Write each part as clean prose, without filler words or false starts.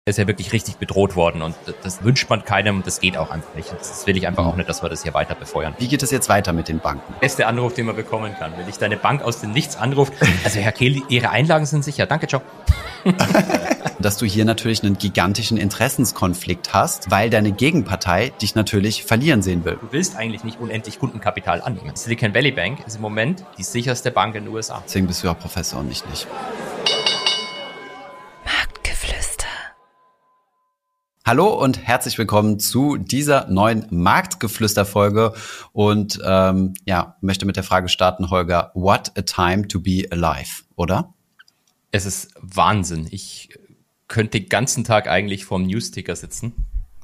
ist ja wirklich richtig bedroht worden und das wünscht man keinem und das geht auch einfach nicht. Und das will ich einfach auch nicht, dass wir das hier weiter befeuern. Wie geht es jetzt weiter mit den Banken? Beste Anruf, den man bekommen kann. Wenn dich deine Bank aus dem Nichts anruft, also Herr Kehl, Ihre Einlagen sind sicher. Danke, ciao. Dass du hier natürlich einen gigantischen Interessenskonflikt hast, weil deine Gegenpartei dich natürlich verlieren sehen will. Du willst eigentlich nicht unendlich Kundenkapital annehmen. Silicon Valley Bank ist im Moment die sicherste Bank in den USA. Deswegen bist du ja Professor und ich nicht. Hallo und herzlich willkommen zu dieser neuen Marktgeflüster-Folge und möchte mit der Frage starten, Holger, what a time to be alive, oder? Es ist Wahnsinn. Ich könnte den ganzen Tag eigentlich vorm Newsticker sitzen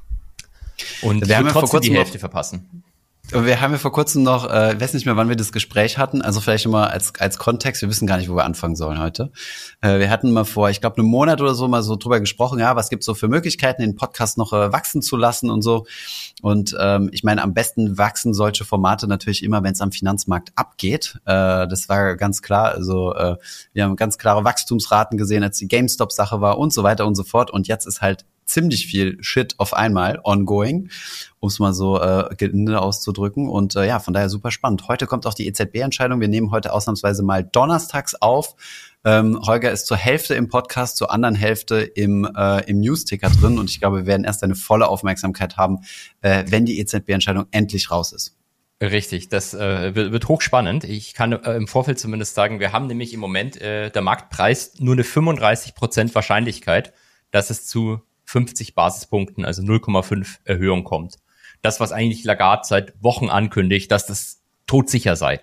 und wir haben trotzdem die Hälfte verpassen. Wir haben ja vor kurzem noch, ich weiß nicht mehr, wann wir das Gespräch hatten, also vielleicht immer als Kontext, wir wissen gar nicht, wo wir anfangen sollen heute. Wir hatten mal vor, ich glaube, einem Monat oder so mal so drüber gesprochen, ja, was gibt's so für Möglichkeiten, den Podcast noch wachsen zu lassen und so. Und ich meine, am besten wachsen solche Formate natürlich immer, wenn es am Finanzmarkt abgeht. Das war ganz klar, also wir haben ganz klare Wachstumsraten gesehen, als die GameStop-Sache war und so weiter und so fort. Und jetzt ist halt ziemlich viel Shit auf einmal ongoing, um es mal so gelinde auszudrücken. Und von daher super spannend. Heute kommt auch die EZB-Entscheidung. Wir nehmen heute ausnahmsweise mal donnerstags auf. Holger ist zur Hälfte im Podcast, zur anderen Hälfte im Newsticker drin. Und ich glaube, wir werden erst eine volle Aufmerksamkeit haben, wenn die EZB-Entscheidung endlich raus ist. Richtig, das wird hochspannend. Ich kann im Vorfeld zumindest sagen, wir haben nämlich im Moment, der Markt preist nur eine 35% Wahrscheinlichkeit, dass es zu 50 Basispunkten, also 0,5 Erhöhung kommt. Das, was eigentlich Lagarde seit Wochen ankündigt, dass das todsicher sei.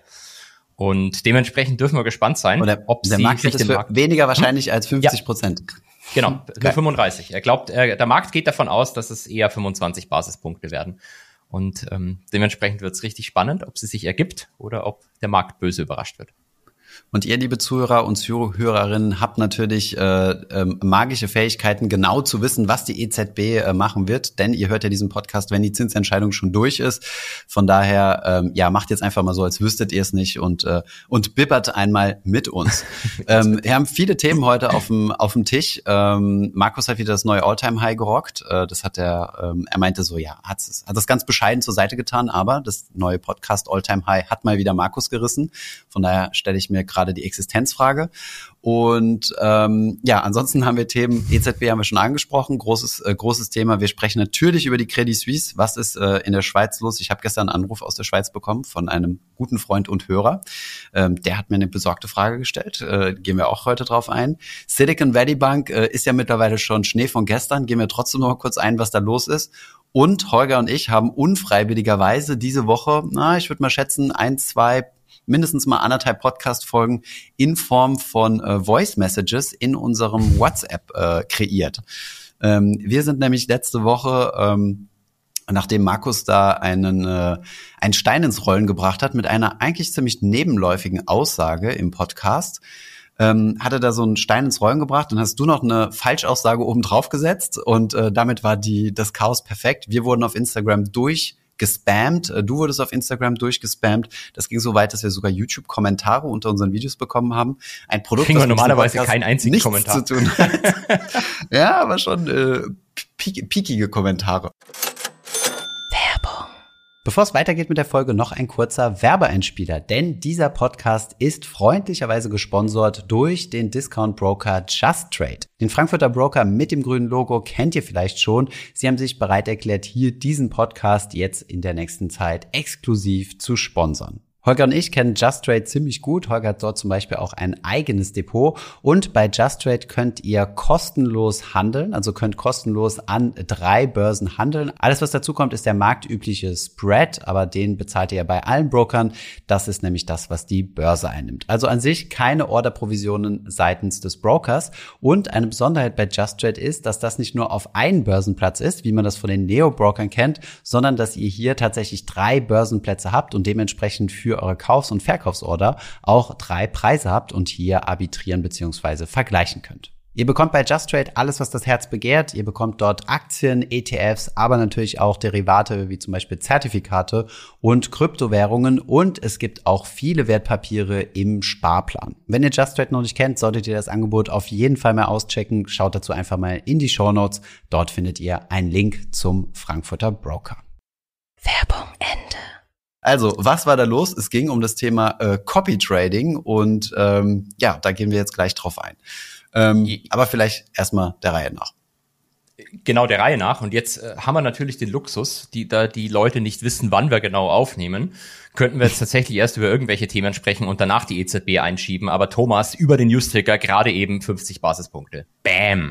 Und dementsprechend dürfen wir gespannt sein, ob der Markt sich den Markt weniger wahrscheinlich als 50%. Ja, genau, nur 35. Er glaubt, der Markt geht davon aus, dass es eher 25 Basispunkte werden. Und dementsprechend wird es richtig spannend, ob es sich ergibt oder ob der Markt böse überrascht wird. Und ihr, liebe Zuhörer und Zuhörerinnen, habt natürlich magische Fähigkeiten, genau zu wissen, was die EZB machen wird. Denn ihr hört ja diesen Podcast, wenn die Zinsentscheidung schon durch ist. Von daher, macht jetzt einfach mal so, als wüsstet ihr es nicht und bibbert einmal mit uns. Wir haben viele Themen heute auf dem Tisch. Markus hat wieder das neue All-Time-High gerockt. Das hat er meinte so, hat das ganz bescheiden zur Seite getan, aber das neue Podcast All-Time-High hat mal wieder Markus gerissen. Von daher stelle ich mir gerade die Existenzfrage. Und ansonsten haben wir Themen, EZB haben wir schon angesprochen, großes Thema. Wir sprechen natürlich über die Credit Suisse. Was ist in der Schweiz los? Ich habe gestern einen Anruf aus der Schweiz bekommen von einem guten Freund und Hörer. Der hat mir eine besorgte Frage gestellt. Gehen wir auch heute drauf ein. Silicon Valley Bank ist ja mittlerweile schon Schnee von gestern. Gehen wir trotzdem noch mal kurz ein, was da los ist. Und Holger und ich haben unfreiwilligerweise diese Woche, ich würde mal schätzen, 1, 2, mindestens mal 1,5 Podcast-Folgen in Form von Voice-Messages in unserem WhatsApp kreiert. Wir sind nämlich letzte Woche, nachdem Markus da einen Stein ins Rollen gebracht hat mit einer eigentlich ziemlich nebenläufigen Aussage im Podcast, hat er da so einen Stein ins Rollen gebracht, dann hast du noch eine Falschaussage oben drauf gesetzt und damit war das Chaos perfekt. Wir wurden auf Instagram gespammt. Du wurdest auf Instagram durchgespammt. Das ging so weit, dass wir sogar YouTube-Kommentare unter unseren Videos bekommen haben. Ein Produkt, kriegen wir normalerweise keinen einzigen Kommentar zu tun hat. Ja, aber schon piekige Kommentare. Bevor es weitergeht mit der Folge, noch ein kurzer Werbeeinspieler, denn dieser Podcast ist freundlicherweise gesponsert durch den Discount-Broker Just Trade. Den Frankfurter Broker mit dem grünen Logo kennt ihr vielleicht schon. Sie haben sich bereit erklärt, hier diesen Podcast jetzt in der nächsten Zeit exklusiv zu sponsern. Holger und ich kennen Just Trade ziemlich gut. Holger hat dort zum Beispiel auch ein eigenes Depot. Und bei Just Trade könnt ihr kostenlos handeln, also könnt kostenlos an 3 Börsen handeln. Alles, was dazu kommt, ist der marktübliche Spread, aber den bezahlt ihr ja bei allen Brokern. Das ist nämlich das, was die Börse einnimmt. Also an sich keine Orderprovisionen seitens des Brokers. Und eine Besonderheit bei Just Trade ist, dass das nicht nur auf einen Börsenplatz ist, wie man das von den Neo-Brokern kennt, sondern dass ihr hier tatsächlich 3 Börsenplätze habt und dementsprechend für eure Kaufs- und Verkaufsorder auch 3 Preise habt und hier arbitrieren bzw. vergleichen könnt. Ihr bekommt bei Just Trade alles, was das Herz begehrt. Ihr bekommt dort Aktien, ETFs, aber natürlich auch Derivate wie zum Beispiel Zertifikate und Kryptowährungen. Und es gibt auch viele Wertpapiere im Sparplan. Wenn ihr Just Trade noch nicht kennt, solltet ihr das Angebot auf jeden Fall mal auschecken. Schaut dazu einfach mal in die Shownotes. Dort findet ihr einen Link zum Frankfurter Broker. Werbung Ende. Also, was war da los? Es ging um das Thema Copy Trading und da gehen wir jetzt gleich drauf ein. Aber vielleicht erstmal der Reihe nach. Genau, der Reihe nach. Und jetzt haben wir natürlich den Luxus, da die Leute nicht wissen, wann wir genau aufnehmen, könnten wir jetzt tatsächlich erst über irgendwelche Themen sprechen und danach die EZB einschieben. Aber Thomas, über den News-Ticker gerade eben 50 Basispunkte. Bam!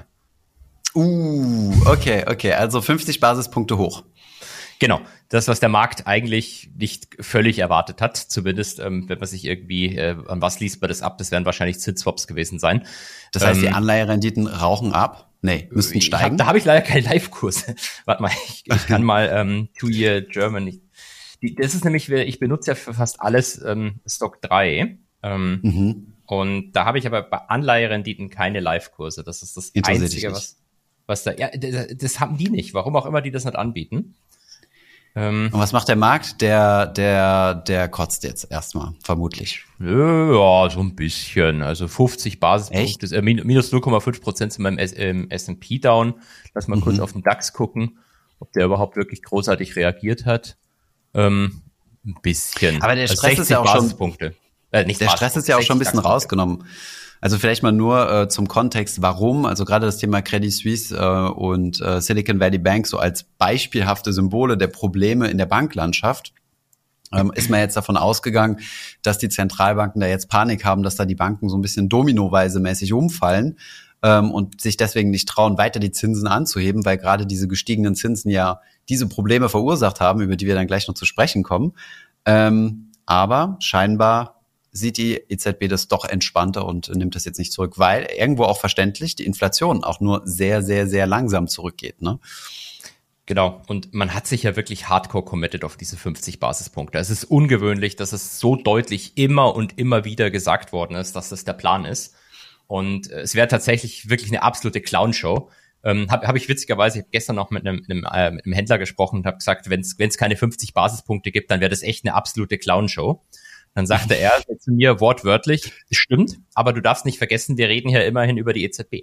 Okay. Also 50 Basispunkte hoch. Genau, das, was der Markt eigentlich nicht völlig erwartet hat, zumindest wenn man sich irgendwie, an was liest man das ab, das werden wahrscheinlich Zinsswaps gewesen sein. Das heißt, die Anleiherenditen rauchen ab? Nee, müssten steigen? Da habe ich leider keine Live-Kurse. Warte mal, ich kann mal Two-Year German. Das ist nämlich, ich benutze ja für fast alles Stock 3. Und da habe ich aber bei Anleiherenditen keine Live-Kurse. Das ist das Einzige, was da, ja, das haben die nicht. Warum auch immer die das nicht anbieten. Und was macht der Markt? Der kotzt jetzt erstmal, vermutlich. Ja, so ein bisschen. Also 50 Basispunkte, minus 0,5% sind beim S&P down. Lass mal kurz auf den DAX gucken, ob der überhaupt wirklich großartig reagiert hat. Ein bisschen. Aber der Stress ist ja auch schon, der Stress ist ja auch schon ein bisschen rausgenommen. Also vielleicht mal nur zum Kontext, warum, also gerade das Thema Credit Suisse und Silicon Valley Bank so als beispielhafte Symbole der Probleme in der Banklandschaft, ist man jetzt davon ausgegangen, dass die Zentralbanken da jetzt Panik haben, dass da die Banken so ein bisschen dominoweise mäßig umfallen und sich deswegen nicht trauen, weiter die Zinsen anzuheben, weil gerade diese gestiegenen Zinsen ja diese Probleme verursacht haben, über die wir dann gleich noch zu sprechen kommen. Aber scheinbar sieht die EZB das doch entspannter und nimmt das jetzt nicht zurück, weil irgendwo auch verständlich die Inflation auch nur sehr, sehr, sehr langsam zurückgeht, ne? Genau. Und man hat sich ja wirklich hardcore committed auf diese 50 Basispunkte. Es ist ungewöhnlich, dass es so deutlich immer und immer wieder gesagt worden ist, dass das der Plan ist. Und es wäre tatsächlich wirklich eine absolute Clownshow. Hab ich witzigerweise, ich habe gestern noch mit einem Händler gesprochen und habe gesagt, wenn es keine 50 Basispunkte gibt, dann wäre das echt eine absolute Clownshow. Dann sagte er zu mir wortwörtlich, stimmt, aber du darfst nicht vergessen, wir reden hier immerhin über die EZB.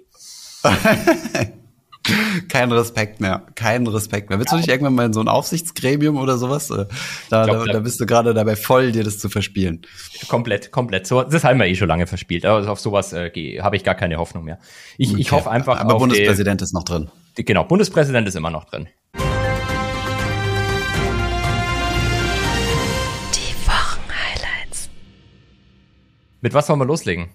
Kein Respekt mehr. Willst du nicht irgendwann mal in so ein Aufsichtsgremium oder sowas? Da bist du gerade dabei voll, dir das zu verspielen. Komplett. So, das haben wir schon lange verspielt. Also auf sowas habe ich gar keine Hoffnung mehr. Ich hoffe einfach aber Bundespräsident ist noch drin. Genau, Bundespräsident ist immer noch drin. Mit was wollen wir loslegen?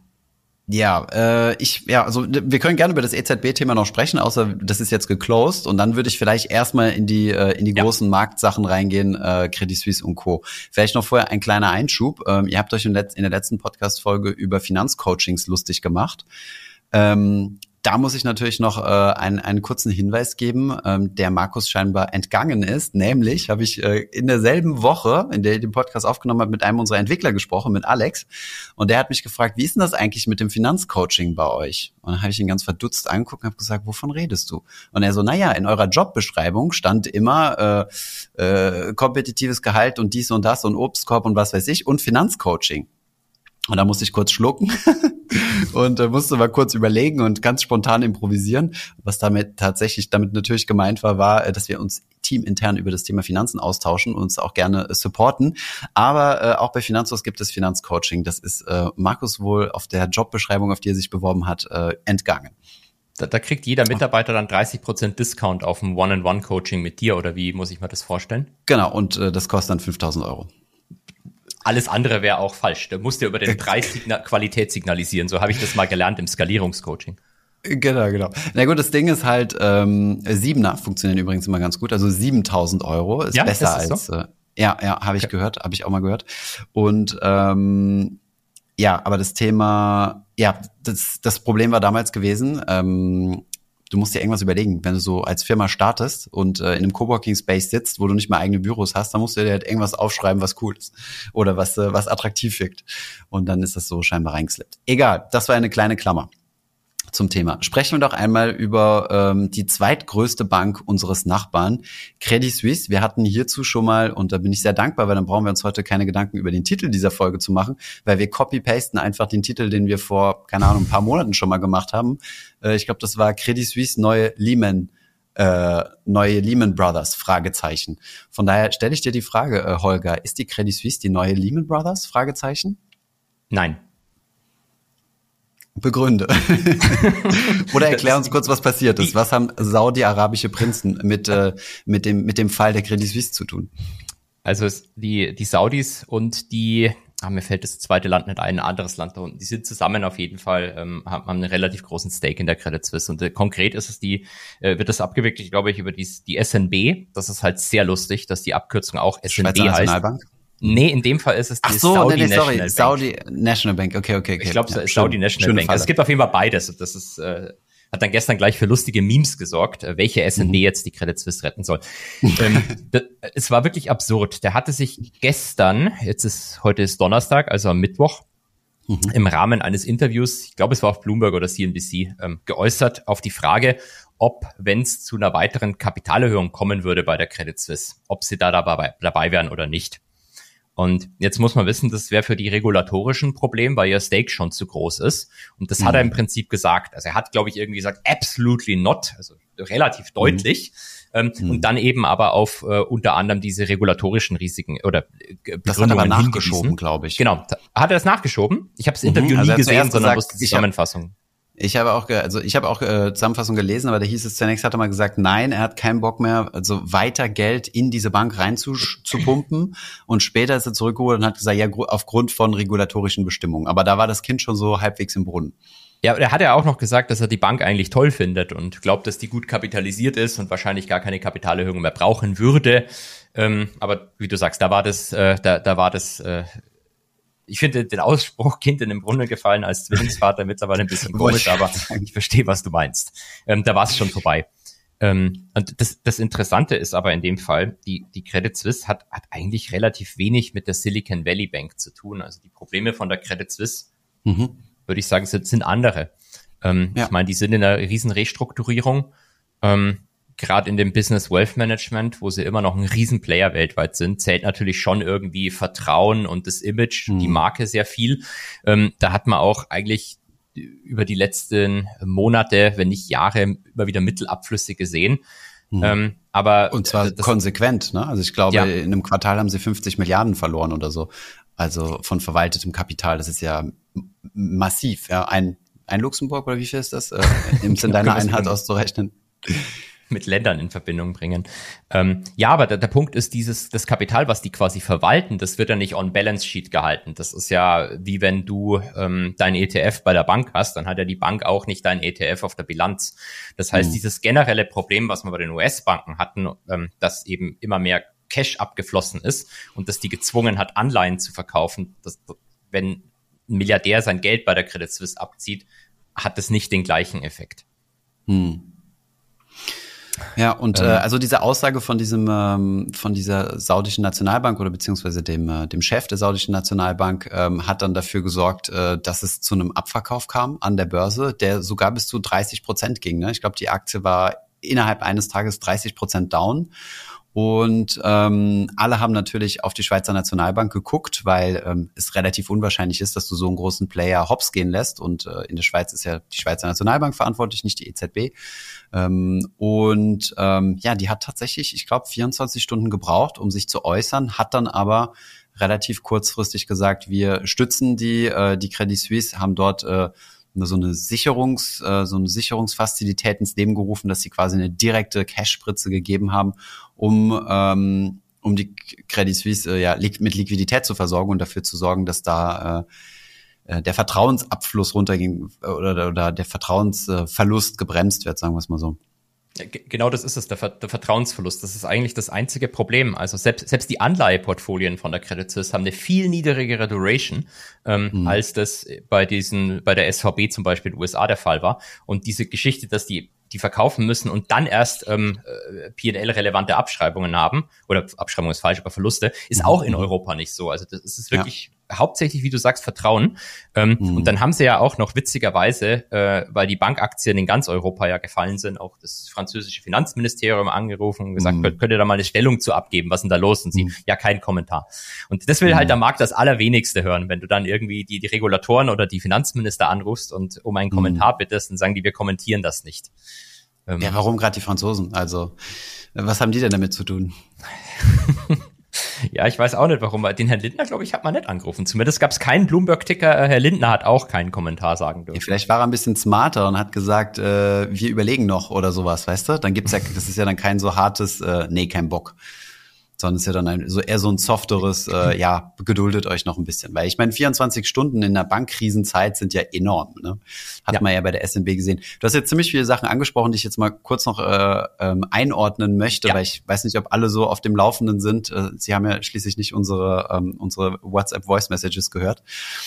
Also wir können gerne über das EZB-Thema noch sprechen, außer das ist jetzt geclosed und dann würde ich vielleicht erstmal in die großen Marktsachen reingehen, Credit Suisse und Co. Vielleicht noch vorher ein kleiner Einschub. Ihr habt euch in der letzten Podcast-Folge über Finanzcoachings lustig gemacht. Da muss ich natürlich noch einen kurzen Hinweis geben, der Markus scheinbar entgangen ist. Nämlich habe ich in derselben Woche, in der ich den Podcast aufgenommen habe, mit einem unserer Entwickler gesprochen, mit Alex. Und der hat mich gefragt, wie ist denn das eigentlich mit dem Finanzcoaching bei euch? Und dann habe ich ihn ganz verdutzt angeguckt und habe gesagt, wovon redest du? Und er so, in eurer Jobbeschreibung stand immer kompetitives Gehalt und dies und das und Obstkorb und was weiß ich und Finanzcoaching. Und da musste ich kurz schlucken und musste mal kurz überlegen und ganz spontan improvisieren. Was damit natürlich gemeint war, dass wir uns teamintern über das Thema Finanzen austauschen und uns auch gerne supporten. Aber auch bei Finanzlos gibt es Finanzcoaching. Das ist Markus wohl auf der Jobbeschreibung, auf die er sich beworben hat, entgangen. Da kriegt jeder Mitarbeiter dann 30% Discount auf ein One-on-One-Coaching mit dir, oder wie muss ich mir das vorstellen? Genau, und das kostet dann 5.000 €. Alles andere wäre auch falsch. Da musst du über den Preis Qualität signalisieren. So habe ich das mal gelernt im Skalierungscoaching. Genau. Na gut, das Ding ist halt, Siebener funktionieren übrigens immer ganz gut. Also 7.000 € ist besser als, so? Habe ich gehört, habe ich auch mal gehört. Und aber das Thema, das Problem war damals gewesen, du musst dir irgendwas überlegen, wenn du so als Firma startest und in einem Coworking Space sitzt, wo du nicht mal eigene Büros hast, dann musst du dir halt irgendwas aufschreiben, was cool ist oder was attraktiv wirkt. Und dann ist das so scheinbar reingeslippt. Egal, das war eine kleine Klammer. zum Thema. Sprechen wir doch einmal über die zweitgrößte Bank unseres Nachbarn, Credit Suisse. Wir hatten hierzu schon mal, und da bin ich sehr dankbar, weil dann brauchen wir uns heute keine Gedanken über den Titel dieser Folge zu machen, weil wir copy-pasten einfach den Titel, den wir vor, keine Ahnung, ein paar Monaten schon mal gemacht haben. Ich glaube, das war Credit Suisse neue Lehman Brothers, Fragezeichen. Von daher stelle ich dir die Frage, Holger, ist die Credit Suisse die neue Lehman Brothers, Fragezeichen? Nein. Begründe. Oder erklär uns kurz, was passiert ist. Was haben saudi-arabische Prinzen mit dem Fall der Credit Suisse zu tun? Also die Saudis und mir fällt das zweite Land nicht ein anderes Land da unten, die sind zusammen auf jeden Fall, haben einen relativ großen Stake in der Credit Suisse. Und konkret ist es wird das abgewickelt, glaube ich, über die SNB. Das ist halt sehr lustig, dass die Abkürzung auch SNB Schweizer heißt. Nationalbank? Nee, in dem Fall ist es die Saudi National Bank. Saudi National Bank, okay. Ich glaube, ja, Saudi National Bank. Also es gibt auf jeden Fall beides. Das ist, hat dann gestern gleich für lustige Memes gesorgt, welche SNB jetzt die Credit Suisse retten soll. Es war wirklich absurd. Der hatte sich gestern, heute ist Donnerstag, also am Mittwoch, im Rahmen eines Interviews, ich glaube, es war auf Bloomberg oder CNBC, geäußert auf die Frage, ob, wenn es zu einer weiteren Kapitalerhöhung kommen würde bei der Credit Suisse, ob sie da dabei wären oder nicht. Und jetzt muss man wissen, das wäre für die regulatorischen Probleme, weil ihr Stake schon zu groß ist. Und das hat er im Prinzip gesagt. Also er hat, glaube ich, irgendwie gesagt, absolutely not, also relativ deutlich. Und dann eben aber auf unter anderem diese regulatorischen Risiken oder Begründungen das hat er aber nachgeschoben, glaube ich. Genau. Hat er das nachgeschoben? Ich habe das Interview nie gesehen, sondern wusste die Zusammenfassung. Ich habe auch Zusammenfassung gelesen, aber da hieß es zunächst, hat er mal gesagt, nein, er hat keinen Bock mehr, also weiter Geld in diese Bank reinzupumpen. Und später ist er zurückgeholt und hat gesagt, ja, aufgrund von regulatorischen Bestimmungen. Aber da war das Kind schon so halbwegs im Brunnen. Ja, er hat ja auch noch gesagt, dass er die Bank eigentlich toll findet und glaubt, dass die gut kapitalisiert ist und wahrscheinlich gar keine Kapitalerhöhung mehr brauchen würde. Aber wie du sagst, da war das ich finde den Ausspruch Kind in den Brunnen gefallen als Zwillingsvater mittlerweile ein bisschen komisch, aber ich verstehe, was du meinst. Da war es schon vorbei. Und das Interessante ist aber in dem Fall, die Credit Suisse hat eigentlich relativ wenig mit der Silicon Valley Bank zu tun. Also die Probleme von der Credit Suisse, würde ich sagen, sind andere. Ich meine, die sind in einer riesen Restrukturierung. Gerade in dem Business Wealth Management, wo sie immer noch ein Riesenplayer weltweit sind, zählt natürlich schon irgendwie Vertrauen und das Image, die Marke sehr viel. Da hat man auch eigentlich über die letzten Monate, wenn nicht Jahre, immer wieder Mittelabflüsse gesehen. Aber und zwar konsequent, ne? Also ich glaube, in einem Quartal haben sie 50 Milliarden verloren oder so. Also von verwaltetem Kapital. Das ist ja massiv. Ja, ein Luxemburg oder wie viel ist das? Im Sinn deiner Einheit auszurechnen. Mit Ländern in Verbindung bringen. Ja, aber der Punkt ist, das Kapital, was die quasi verwalten, das wird ja nicht on Balance Sheet gehalten. Das ist ja wie wenn du dein ETF bei der Bank hast, dann hat ja die Bank auch nicht dein ETF auf der Bilanz. Das heißt, dieses generelle Problem, was wir bei den US-Banken hatten, dass eben immer mehr Cash abgeflossen ist und dass die gezwungen hat, Anleihen zu verkaufen, wenn ein Milliardär sein Geld bei der Credit Suisse abzieht, hat das nicht den gleichen Effekt. Ja, und also diese Aussage von dieser saudischen Nationalbank oder beziehungsweise dem Chef der saudischen Nationalbank hat dann dafür gesorgt, dass es zu einem Abverkauf kam an der Börse, der sogar bis zu 30% ging. Ne? Ich glaube, die Aktie war innerhalb eines Tages 30% down. Und alle haben natürlich auf die Schweizer Nationalbank geguckt, weil es relativ unwahrscheinlich ist, dass du so einen großen Player hops gehen lässt. Und in der Schweiz ist ja die Schweizer Nationalbank verantwortlich, nicht die EZB. Die hat tatsächlich, ich glaube, 24 Stunden gebraucht, um sich zu äußern, hat dann aber relativ kurzfristig gesagt, wir stützen die Credit Suisse, haben dort so eine Sicherungsfazilität ins Leben gerufen, dass sie quasi eine direkte Cash-Spritze gegeben haben, um die Credit Suisse mit Liquidität zu versorgen und dafür zu sorgen, dass da der Vertrauensabfluss runterging oder der Vertrauensverlust gebremst wird, sagen wir es mal so. Genau, das ist es, der Vertrauensverlust. Das ist eigentlich das einzige Problem. Also selbst die Anleiheportfolien von der Credit Suisse haben eine viel niedrigere Duration, als das bei der SVB zum Beispiel in den USA der Fall war. Und diese Geschichte, dass die verkaufen müssen und dann erst P&L-relevante Abschreibungen haben, oder Abschreibung ist falsch, aber Verluste, ist auch in Europa nicht so. Also das ist wirklich hauptsächlich, wie du sagst, Vertrauen. Und dann haben sie ja auch noch witzigerweise, weil die Bankaktien in ganz Europa ja gefallen sind, auch das französische Finanzministerium angerufen und gesagt, könnt ihr da mal eine Stellung zu abgeben, was ist denn da los? Und sie, ja, kein Kommentar. Und das will halt der Markt das Allerwenigste hören, wenn du dann irgendwie die Regulatoren oder die Finanzminister anrufst und um einen Kommentar bittest, dann sagen die, wir kommentieren das nicht. Ja, warum gerade die Franzosen? Also, was haben die denn damit zu tun? Ja, ich weiß auch nicht, warum. Den Herrn Lindner, glaube ich, hat man nicht angerufen. Zumindest gab es keinen Bloomberg-Ticker. Herr Lindner hat auch keinen Kommentar sagen dürfen. Ja, vielleicht war er ein bisschen smarter und hat gesagt, wir überlegen noch oder sowas, weißt du? Dann gibt's ja, das ist ja dann kein so hartes, nee, kein Bock. Sondern es ist ja dann eher so ein softeres, ja, geduldet euch noch ein bisschen. Weil ich meine, 24 Stunden in der Bankkrisenzeit sind ja enorm. Ne? Hat man ja bei der SNB gesehen. Du hast jetzt ziemlich viele Sachen angesprochen, die ich jetzt mal kurz noch einordnen möchte, weil ich weiß nicht, ob alle so auf dem Laufenden sind. Sie haben ja schließlich nicht unsere WhatsApp-Voice-Messages gehört.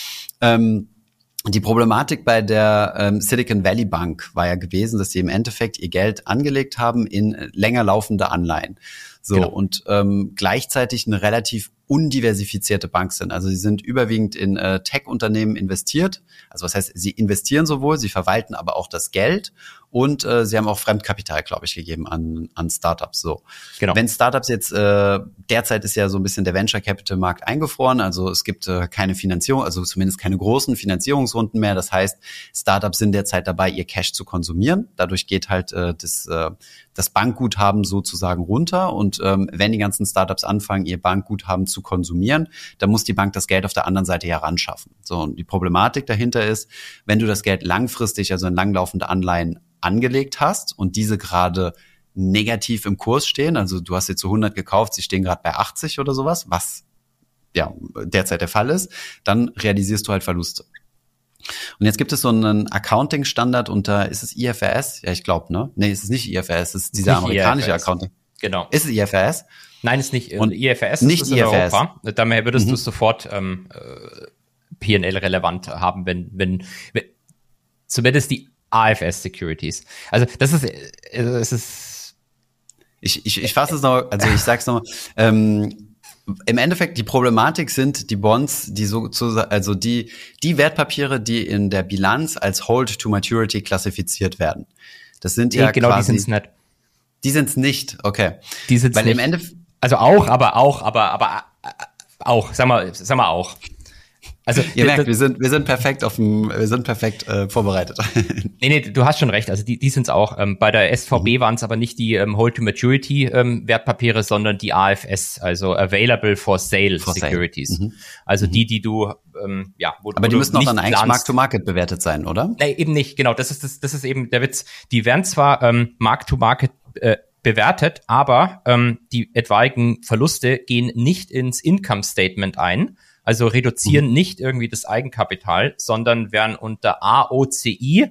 Die Problematik bei der Silicon Valley Bank war ja gewesen, dass sie im Endeffekt ihr Geld angelegt haben in länger laufende Anleihen. So, genau. Und gleichzeitig eine relativ undiversifizierte Bank sind. Also sie sind überwiegend in Tech-Unternehmen investiert. Also was heißt, sie investieren sowohl, sie verwalten aber auch das Geld und sie haben auch Fremdkapital, glaube ich, gegeben an Startups. So, genau. Wenn Startups jetzt derzeit ist ja so ein bisschen der Venture Capital Markt eingefroren. Also es gibt keine Finanzierung, also zumindest keine großen Finanzierungsrunden mehr. Das heißt, Startups sind derzeit dabei, ihr Cash zu konsumieren. Dadurch geht halt das Bankguthaben sozusagen runter. Und wenn die ganzen Startups anfangen, ihr Bankguthaben zu konsumieren, dann muss die Bank das Geld auf der anderen Seite ja ranschaffen. So, und die Problematik dahinter ist, wenn du das Geld langfristig, also in langlaufende Anleihen angelegt hast und diese gerade negativ im Kurs stehen, also du hast jetzt so 100 gekauft, sie stehen gerade bei 80 oder sowas, was ja derzeit der Fall ist, dann realisierst du halt Verluste. Und jetzt gibt es so einen Accounting-Standard unter, ist es IFRS? Ja, ich glaube, ne? Nee, es ist nicht IFRS, es ist dieser amerikanische IFRS. Accounting. Genau. Ist es IFRS? Nein, ist nicht. Und IFRS nicht ist in IFRS. Europa. Daher würdest du sofort P&L relevant haben, wenn zumindest die AFS Securities. Also das ist, es ist. Ich fasse es noch, also ich sag's noch. Im Endeffekt, die Problematik sind die Bonds, die also die Wertpapiere, die in der Bilanz als Hold to Maturity klassifizisch werden. Das sind ja genau, quasi. Die sind's nicht. Die sind's nicht, okay. Die sind's Weil nicht. im Endeffekt. Also auch, aber auch, sag mal auch. Also ihr merkt, wir sind perfekt vorbereitet. Nee, du hast schon recht. Also die sind's auch. Bei der SVB waren es aber nicht die Hold-to-Maturity Wertpapiere, sondern die AFS, also Available for Sale Securities. Also die du aber die müssen auch dann eigentlich Mark-to-Market bewertet sein, oder? Nee, eben nicht. Genau, das ist eben der Witz. Die werden zwar Mark-to-Market bewertet, aber die etwaigen Verluste gehen nicht ins Income Statement ein. Also reduzieren nicht irgendwie das Eigenkapital, sondern werden unter AOCI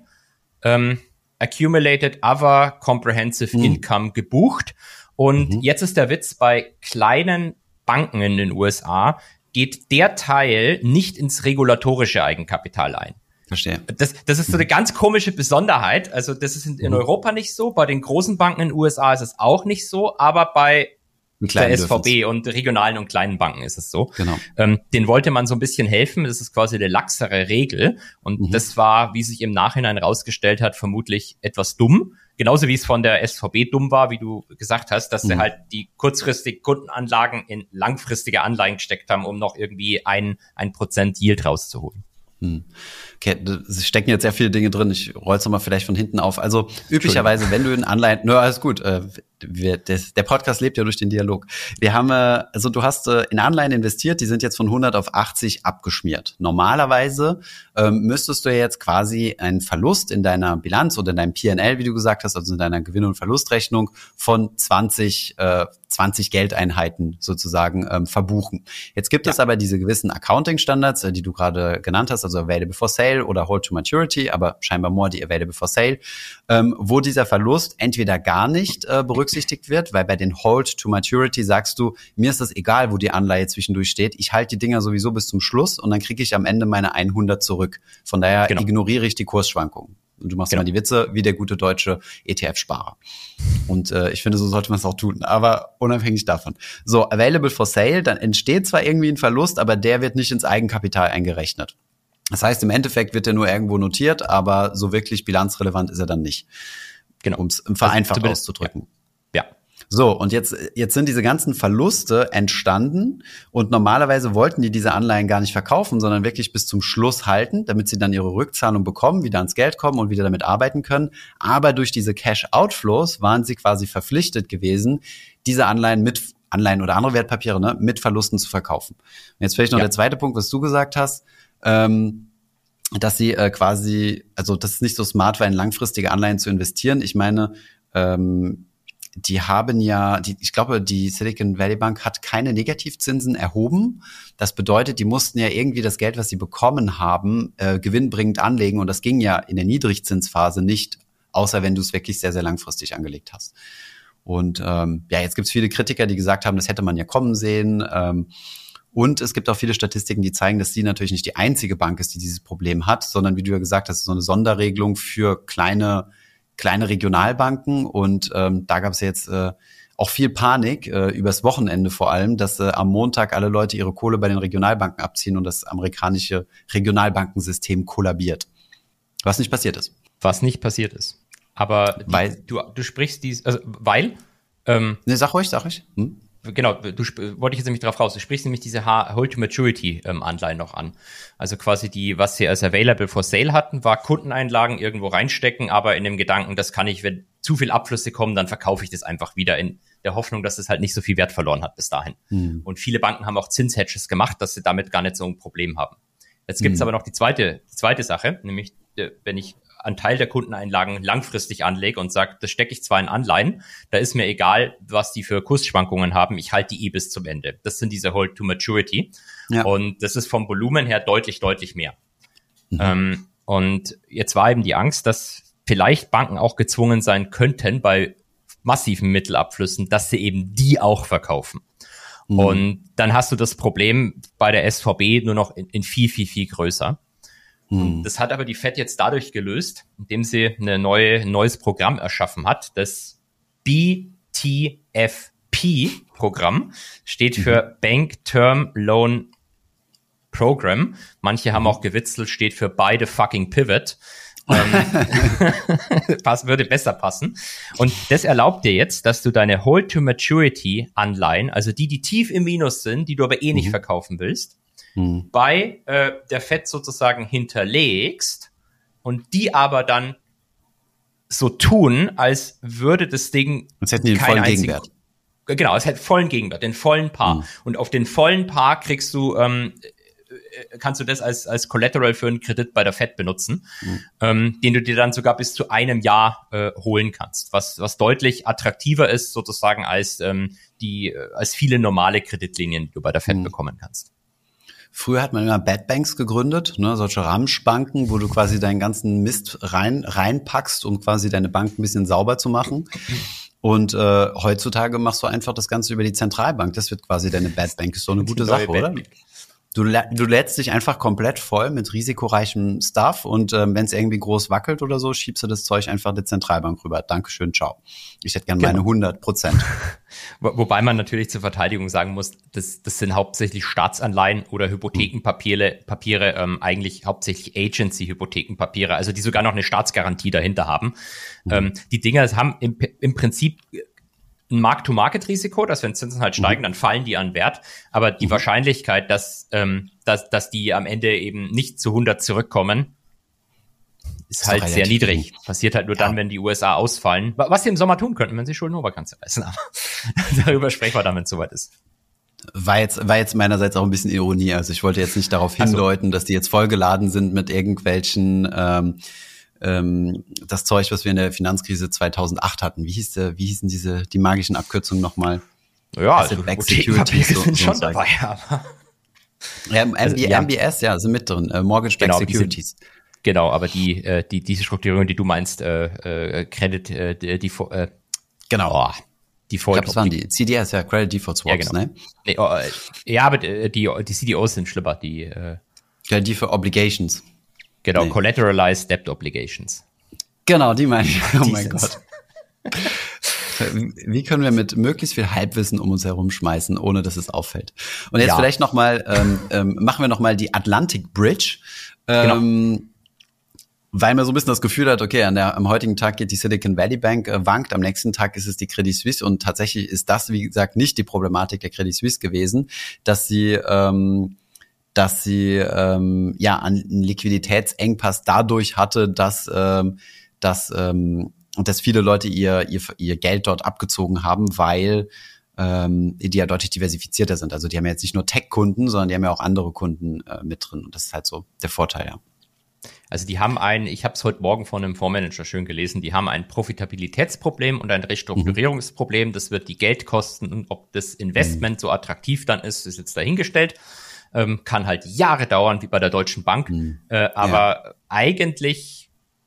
Accumulated Other Comprehensive Income gebucht. Und jetzt ist der Witz, bei kleinen Banken in den USA geht der Teil nicht ins regulatorische Eigenkapital ein. Verstehe. Das ist so eine ganz komische Besonderheit. Also das ist in Europa nicht so. Bei den großen Banken in den USA ist es auch nicht so. Aber bei der SVB und regionalen und kleinen Banken ist es so. Genau. Den wollte man so ein bisschen helfen. Das ist quasi eine laxere Regel. Und das war, wie sich im Nachhinein rausgestellt hat, vermutlich etwas dumm. Genauso wie es von der SVB dumm war, wie du gesagt hast, dass sie halt die kurzfristig Kundenanlagen in langfristige Anleihen gesteckt haben, um noch irgendwie 1% Yield rauszuholen. Okay, es stecken jetzt sehr viele Dinge drin. Ich roll's nochmal vielleicht von hinten auf. Also üblicherweise, wenn du in Anleihen, alles gut, der Podcast lebt ja durch den Dialog. Wir haben, also du hast in Anleihen investiert, die sind jetzt von 100 auf 80 abgeschmiert. Normalerweise müsstest du jetzt quasi einen Verlust in deiner Bilanz oder in deinem P&L, wie du gesagt hast, also in deiner Gewinn- und Verlustrechnung von 20 Geldeinheiten sozusagen verbuchen. Jetzt gibt es aber diese gewissen Accounting-Standards, die du gerade genannt hast, also Available for Sale oder Hold to Maturity, aber scheinbar more die Available for Sale, wo dieser Verlust entweder gar nicht berücksichtigt wird, weil bei den Hold to Maturity sagst du, mir ist das egal, wo die Anleihe zwischendurch steht, ich halte die Dinger sowieso bis zum Schluss und dann kriege ich am Ende meine 100 zurück. Von daher ignoriere ich die Kursschwankungen. Und du machst mal die Witze wie der gute deutsche ETF-Sparer. Und ich finde, so sollte man es auch tun. Aber unabhängig davon. So, available for sale, dann entsteht zwar irgendwie ein Verlust, aber der wird nicht ins Eigenkapital eingerechnet. Das heißt, im Endeffekt wird er nur irgendwo notiert, aber so wirklich bilanzrelevant ist er dann nicht. Genau. Um es vereinfacht auszudrücken. Ja. So, und jetzt sind diese ganzen Verluste entstanden und normalerweise wollten die diese Anleihen gar nicht verkaufen, sondern wirklich bis zum Schluss halten, damit sie dann ihre Rückzahlung bekommen, wieder ans Geld kommen und wieder damit arbeiten können. Aber durch diese Cash-Outflows waren sie quasi verpflichtet gewesen, diese Anleihen oder andere Wertpapiere, ne, mit Verlusten zu verkaufen. Und jetzt vielleicht noch der zweite Punkt, was du gesagt hast, dass sie quasi, also dass es nicht so smart war, in langfristige Anleihen zu investieren. Ich meine, die haben ich glaube, die Silicon Valley Bank hat keine Negativzinsen erhoben. Das bedeutet, die mussten ja irgendwie das Geld, was sie bekommen haben, gewinnbringend anlegen. Und das ging ja in der Niedrigzinsphase nicht, außer wenn du es wirklich sehr, sehr langfristig angelegt hast. Und jetzt gibt es viele Kritiker, die gesagt haben, das hätte man ja kommen sehen. Und es gibt auch viele Statistiken, die zeigen, dass sie natürlich nicht die einzige Bank ist, die dieses Problem hat, sondern wie du ja gesagt hast, so eine Sonderregelung für kleine Regionalbanken. Und da gab es jetzt auch viel Panik, übers Wochenende vor allem, dass am Montag alle Leute ihre Kohle bei den Regionalbanken abziehen und das amerikanische Regionalbankensystem kollabiert. Was nicht passiert ist. Aber du sprichst Sag ruhig. Genau, wollte ich jetzt nämlich drauf raus. Du sprichst nämlich diese Hold-to-Maturity-Anleihen noch an. Also quasi was sie als Available for Sale hatten, war Kundeneinlagen irgendwo reinstecken, aber in dem Gedanken, das kann ich, wenn zu viel Abflüsse kommen, dann verkaufe ich das einfach wieder in der Hoffnung, dass es halt nicht so viel Wert verloren hat bis dahin. Und viele Banken haben auch Zinshedges gemacht, dass sie damit gar nicht so ein Problem haben. Jetzt gibt's aber noch die zweite Sache, nämlich wenn ich einen Teil der Kundeneinlagen langfristig anlege und sage, das stecke ich zwar in Anleihen, da ist mir egal, was die für Kursschwankungen haben, ich halte die bis zum Ende. Das sind diese Hold to Maturity. Ja. Und das ist vom Volumen her deutlich, deutlich mehr. Und jetzt war eben die Angst, dass vielleicht Banken auch gezwungen sein könnten, bei massiven Mittelabflüssen, dass sie eben die auch verkaufen. Und dann hast du das Problem bei der SVB nur noch in viel, viel, viel größer. Und das hat aber die Fed jetzt dadurch gelöst, indem sie ein neues Programm erschaffen hat. Das BTFP-Programm steht für Bank Term Loan Program. Manche haben auch gewitzelt, steht für Buy the fucking Pivot. Würde besser passen. Und das erlaubt dir jetzt, dass du deine Hold-to-Maturity-Anleihen, also die tief im Minus sind, die du aber nicht verkaufen willst, bei der Fed sozusagen hinterlegst und die aber dann so tun, als würde das Ding als hätten die den vollen Gegenwert. Genau, es hätte vollen Gegenwert, den vollen Par. Und auf den vollen Par kriegst du kannst du das als Collateral für einen Kredit bei der Fed benutzen, den du dir dann sogar bis zu einem Jahr holen kannst, was deutlich attraktiver ist sozusagen als viele normale Kreditlinien, die du bei der Fed bekommen kannst. Früher hat man immer Bad Banks gegründet, ne, solche Ramschbanken, wo du quasi deinen ganzen Mist reinpackst, um quasi deine Bank ein bisschen sauber zu machen. Und heutzutage machst du einfach das Ganze über die Zentralbank. Das wird quasi deine Bad Bank. Ist doch eine gute Sache, oder? Du lädst dich einfach komplett voll mit risikoreichem Stuff und wenn es irgendwie groß wackelt oder so, schiebst du das Zeug einfach der Zentralbank rüber. Dankeschön, ciao. Ich hätte gerne meine 100%. Wobei man natürlich zur Verteidigung sagen muss, das sind hauptsächlich Staatsanleihen oder Hypothekenpapiere, eigentlich hauptsächlich Agency-Hypothekenpapiere, also die sogar noch eine Staatsgarantie dahinter haben. Die Dinger haben im Prinzip ein Mark-to-Market-Risiko, dass wenn Zinsen halt steigen, dann fallen die an Wert. Aber die Wahrscheinlichkeit, dass die am Ende eben nicht zu 100 zurückkommen, ist halt sehr niedrig. Passiert halt nur dann, wenn die USA ausfallen. Was sie im Sommer tun könnten, wenn sie Schulden Obergrenze reißen. Aber darüber sprechen wir dann, wenn es soweit ist. War jetzt meinerseits auch ein bisschen Ironie. Also ich wollte jetzt nicht darauf hindeuten, dass die jetzt vollgeladen sind mit irgendwelchen das Zeug, was wir in der Finanzkrise 2008 hatten. Wie hießen die magischen Abkürzungen nochmal? Ja, also Hypothekenpapiere sind schon dabei, aber ja, MBS, sind mit drin, Mortgage-Backed Securities. Genau, aber diese Strukturierung, die du meinst, Credit Default, genau. Default. Ich glaube, das waren die CDS, ja, Credit Default Swaps, ja, genau. Ne? Ja, aber die CDOs sind schlimmer, Credit Default Obligations. Genau, Collateralized Debt Obligations. Genau, die meine ich. Oh Die mein sind's. Gott. Wie können wir mit möglichst viel Halbwissen um uns herum schmeißen, ohne dass es auffällt? Und jetzt vielleicht nochmal, machen wir nochmal die Atlantic Bridge. Weil man so ein bisschen das Gefühl hat, okay, am heutigen Tag geht die Silicon Valley Bank wankt, am nächsten Tag ist es die Credit Suisse und tatsächlich ist das, wie gesagt, nicht die Problematik der Credit Suisse gewesen, dass sie einen Liquiditätsengpass dadurch hatte, dass viele Leute ihr Geld dort abgezogen haben, weil die ja deutlich diversifizierter sind. Also die haben ja jetzt nicht nur Tech-Kunden, sondern die haben ja auch andere Kunden mit drin. Und das ist halt so der Vorteil, ja. Also die haben ich habe es heute Morgen von einem Fondsmanager schön gelesen, die haben ein Profitabilitätsproblem und ein Restrukturierungsproblem. Das wird die Geld kosten und ob das Investment so attraktiv dann ist jetzt dahingestellt. Kann halt Jahre dauern, wie bei der Deutschen Bank. Aber eigentlich,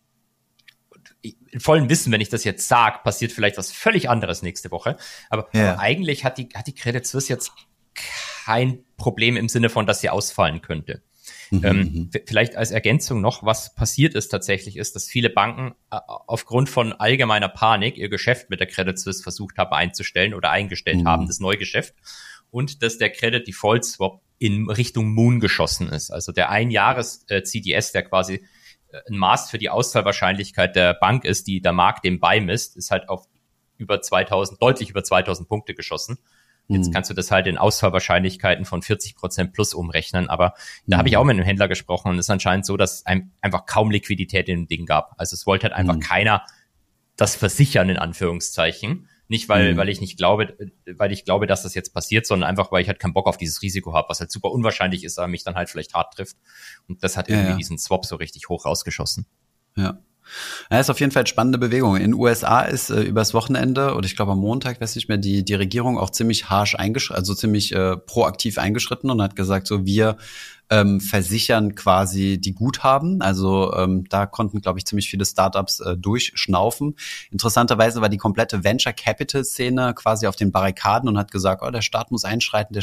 in vollem Wissen, wenn ich das jetzt sage, passiert vielleicht was völlig anderes nächste Woche. Aber eigentlich hat die Credit Suisse jetzt kein Problem im Sinne von, dass sie ausfallen könnte. Vielleicht als Ergänzung noch, was passiert ist tatsächlich, ist, dass viele Banken aufgrund von allgemeiner Panik ihr Geschäft mit der Credit Suisse versucht haben einzustellen oder eingestellt haben, das Neugeschäft, und dass der Credit Default Swap in Richtung Moon geschossen ist. Also der Einjahres-CDS, der quasi ein Maß für die Ausfallwahrscheinlichkeit der Bank ist, die der Markt dem beimisst, ist halt auf deutlich über 2000 Punkte geschossen. Jetzt kannst du das halt in Ausfallwahrscheinlichkeiten von 40% plus umrechnen, aber da habe ich auch mit einem Händler gesprochen und es ist anscheinend so, dass es einfach kaum Liquidität in dem Ding gab. Also es wollte halt einfach keiner das versichern, in Anführungszeichen. Nicht, weil ich glaube, dass das jetzt passiert, sondern einfach, weil ich halt keinen Bock auf dieses Risiko habe, was halt super unwahrscheinlich ist, aber mich dann halt vielleicht hart trifft. Und das hat irgendwie diesen Swap so richtig hoch rausgeschossen. Ja. Ja, ist auf jeden Fall spannende Bewegung. In den USA ist übers Wochenende oder ich glaube am Montag, weiß nicht mehr, die Regierung auch ziemlich harsch ziemlich proaktiv eingeschritten und hat gesagt, so wir versichern quasi die Guthaben. Also da konnten, glaube ich, ziemlich viele Startups durchschnaufen. Interessanterweise war die komplette Venture Capital Szene quasi auf den Barrikaden und hat gesagt, der Staat muss einschreiten.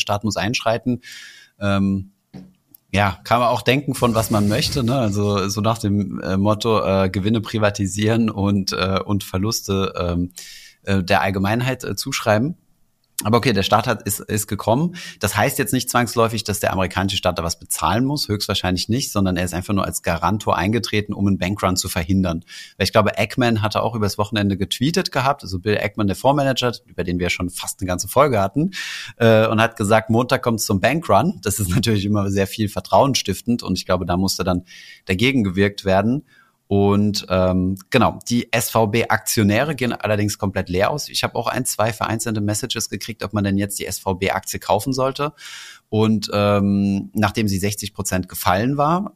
Ja, kann man auch denken, von was man möchte, ne? Also so nach dem Motto Gewinne privatisieren und Verluste der Allgemeinheit zuschreiben. Aber okay, der Staat ist gekommen. Das heißt jetzt nicht zwangsläufig, dass der amerikanische Staat da was bezahlen muss, höchstwahrscheinlich nicht, sondern er ist einfach nur als Garantor eingetreten, um einen Bankrun zu verhindern. Weil ich glaube, Ackman hatte auch übers Wochenende getweetet gehabt, also Bill Ackman, der Fondsmanager, über den wir schon fast eine ganze Folge hatten, und hat gesagt, Montag kommt es zum Bankrun. Das ist natürlich immer sehr viel Vertrauen stiftend und ich glaube, da musste dann dagegen gewirkt werden. Und genau, die SVB-Aktionäre gehen allerdings komplett leer aus. Ich habe auch 2 vereinzelte Messages gekriegt, ob man denn jetzt die SVB-Aktie kaufen sollte. Und nachdem sie 60% gefallen war,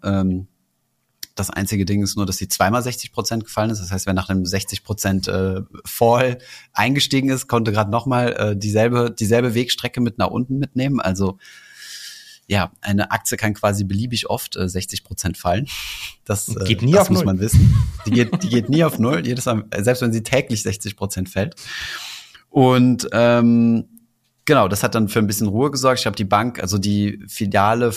das einzige Ding ist nur, dass sie zweimal 60% gefallen ist. Das heißt, wer nach einem 60% Fall eingestiegen ist, konnte gerade nochmal dieselbe Wegstrecke mit nach unten mitnehmen. Also ja, eine Aktie kann quasi beliebig oft 60% fallen. Das geht nie auf muss 0. Man wissen. Die geht nie auf 0, jedes Mal, selbst wenn sie täglich 60% fällt. Und genau, das hat dann für ein bisschen Ruhe gesorgt. Ich glaube, die Bank, also die Filiale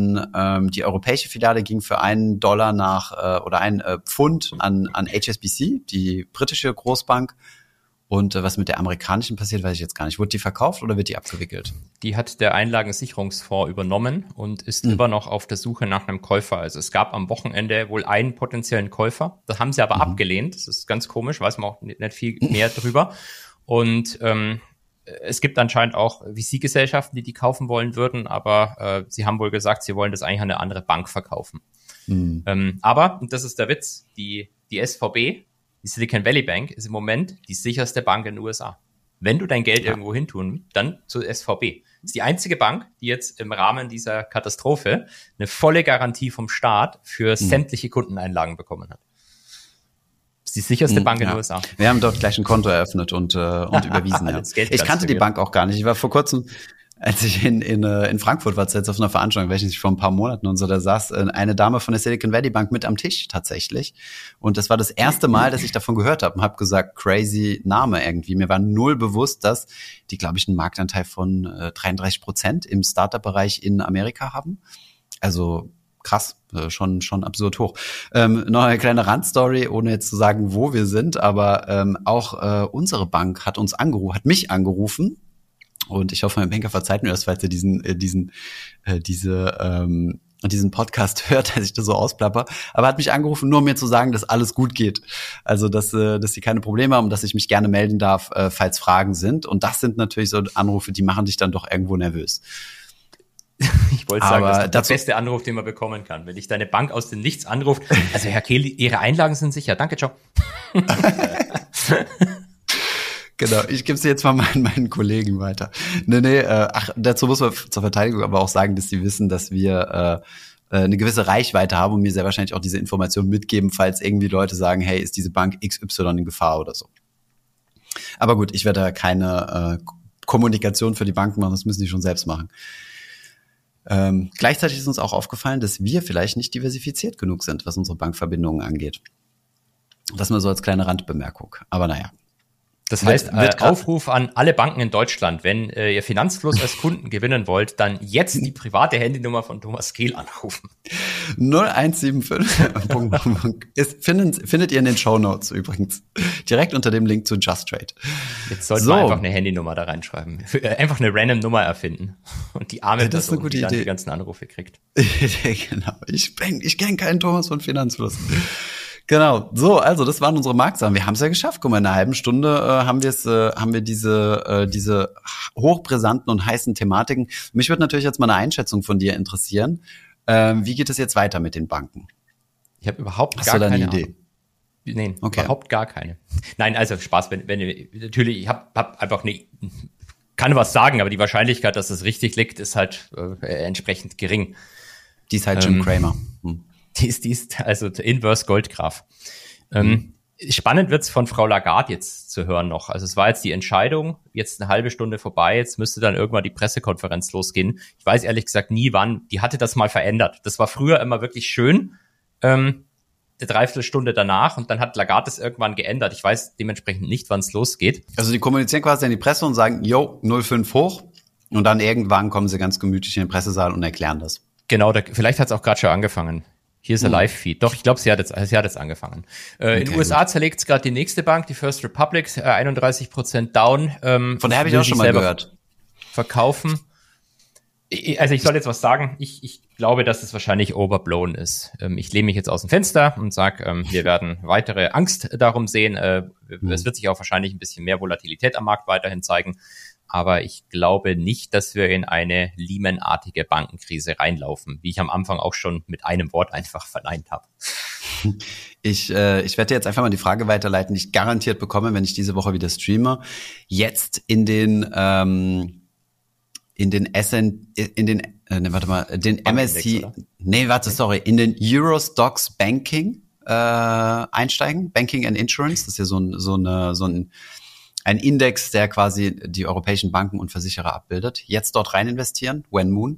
die europäische Filiale ging für $1 oder $1 Pfund an HSBC, die britische Großbank. Und was mit der amerikanischen passiert, weiß ich jetzt gar nicht. Wurde die verkauft oder wird die abgewickelt? Die hat der Einlagensicherungsfonds übernommen und ist immer noch auf der Suche nach einem Käufer. Also es gab am Wochenende wohl einen potenziellen Käufer. Das haben sie aber abgelehnt. Das ist ganz komisch, weiß man auch nicht viel mehr drüber. Und es gibt anscheinend auch VC-Gesellschaften, die kaufen wollen würden, aber sie haben wohl gesagt, sie wollen das eigentlich an eine andere Bank verkaufen. Aber, und das ist der Witz, die SVB, die Silicon Valley Bank, ist im Moment die sicherste Bank in den USA. Wenn du dein Geld irgendwo hin tun, dann zur SVB. Das ist die einzige Bank, die jetzt im Rahmen dieser Katastrophe eine volle Garantie vom Staat für sämtliche Kundeneinlagen bekommen hat. Das ist die sicherste Bank in den USA. Wir haben dort gleich ein Konto eröffnet und überwiesen. Ja. Ich kannte die Bank auch gar nicht. Ich war vor kurzem, als ich in Frankfurt war, jetzt auf einer Veranstaltung, weiß ich nicht, vor ein paar Monaten und so, da saß eine Dame von der Silicon Valley Bank mit am Tisch tatsächlich. Und das war das erste Mal, dass ich davon gehört habe und habe gesagt, crazy Name irgendwie. Mir war null bewusst, dass die, glaube ich, einen Marktanteil von 33% im Startup-Bereich in Amerika haben. Also krass, schon absurd hoch. Noch eine kleine Randstory, ohne jetzt zu sagen, wo wir sind, aber auch unsere Bank hat mich angerufen. Und ich hoffe, mein Banker verzeiht mir das, falls er diesen Podcast hört, dass ich das so ausplapper. Aber hat mich angerufen, nur um mir zu sagen, dass alles gut geht. Also, dass sie keine Probleme haben und dass ich mich gerne melden darf, falls Fragen sind. Und das sind natürlich so Anrufe, die machen dich dann doch irgendwo nervös. Ich wollte sagen, das ist der beste Anruf, den man bekommen kann. Wenn dich deine Bank aus dem Nichts anruft. Also, Herr Kehl, Ihre Einlagen sind sicher. Danke, ciao. Genau, ich gebe es jetzt mal meinen Kollegen weiter. Dazu muss man zur Verteidigung aber auch sagen, dass sie wissen, dass wir eine gewisse Reichweite haben und mir sehr wahrscheinlich auch diese Information mitgeben, falls irgendwie Leute sagen, hey, ist diese Bank XY in Gefahr oder so. Aber gut, ich werde da keine Kommunikation für die Banken machen, das müssen die schon selbst machen. Gleichzeitig ist uns auch aufgefallen, dass wir vielleicht nicht diversifiziert genug sind, was unsere Bankverbindungen angeht. Das mal so als kleine Randbemerkung. Aber naja. Das heißt, Aufruf an alle Banken in Deutschland, wenn ihr Finanzfluss als Kunden gewinnen wollt, dann jetzt die private Handynummer von Thomas Kehl anrufen. 0175. Findet ihr in den Shownotes übrigens. Direkt unter dem Link zu Just Trade. Jetzt sollten wir einfach eine Handynummer da reinschreiben. Einfach eine random Nummer erfinden. Und die arme Person, die dann die ganzen Anrufe kriegt. Genau. Ich kenne keinen Thomas von Finanzfluss. Genau, so, also das waren unsere Marktsachen. Wir haben es ja geschafft. Guck mal, in einer halben Stunde haben wir diese hochbrisanten und heißen Thematiken. Mich würde natürlich jetzt mal eine Einschätzung von dir interessieren. Wie geht es jetzt weiter mit den Banken? Ich habe überhaupt gar keine Idee. Nein, okay. Überhaupt gar keine. Nein, also Spaß, wenn natürlich, ich hab einfach kann was sagen, aber die Wahrscheinlichkeit, dass es richtig liegt, ist halt entsprechend gering. Die ist halt Jim Cramer. Die ist also Inverse Goldgraf. Spannend wird's von Frau Lagarde jetzt zu hören noch. Also es war jetzt die Entscheidung, jetzt eine halbe Stunde vorbei, jetzt müsste dann irgendwann die Pressekonferenz losgehen. Ich weiß ehrlich gesagt nie wann. Die hatte das mal verändert. Das war früher immer wirklich schön, eine Dreiviertelstunde danach, und dann hat Lagarde es irgendwann geändert. Ich weiß dementsprechend nicht, wann es losgeht. Also die kommunizieren quasi an die Presse und sagen, 05 hoch, und dann irgendwann kommen sie ganz gemütlich in den Pressesaal und erklären das. Genau, vielleicht hat es auch gerade schon angefangen. Hier ist ein Live-Feed. Doch, ich glaube, sie hat jetzt angefangen. In den USA zerlegt es gerade die nächste Bank, die First Republic, 31% down. Von der habe ich auch schon mal gehört. Verkaufen. Also ich soll jetzt was sagen. Ich glaube, dass es wahrscheinlich overblown ist. Ich lehne mich jetzt aus dem Fenster und sage, wir werden weitere Angst darum sehen. Es wird sich auch wahrscheinlich ein bisschen mehr Volatilität am Markt weiterhin zeigen. Aber ich glaube nicht, dass wir in eine Lehman-artige Bankenkrise reinlaufen, wie ich am Anfang auch schon mit einem Wort einfach verneint habe. Ich werde jetzt einfach mal die Frage weiterleiten, die ich garantiert bekomme, wenn ich diese Woche wieder streame. Jetzt in den Euro-Stocks Banking einsteigen, Banking and Insurance, das ist ja ein Index, der quasi die europäischen Banken und Versicherer abbildet. Jetzt dort rein investieren, when moon?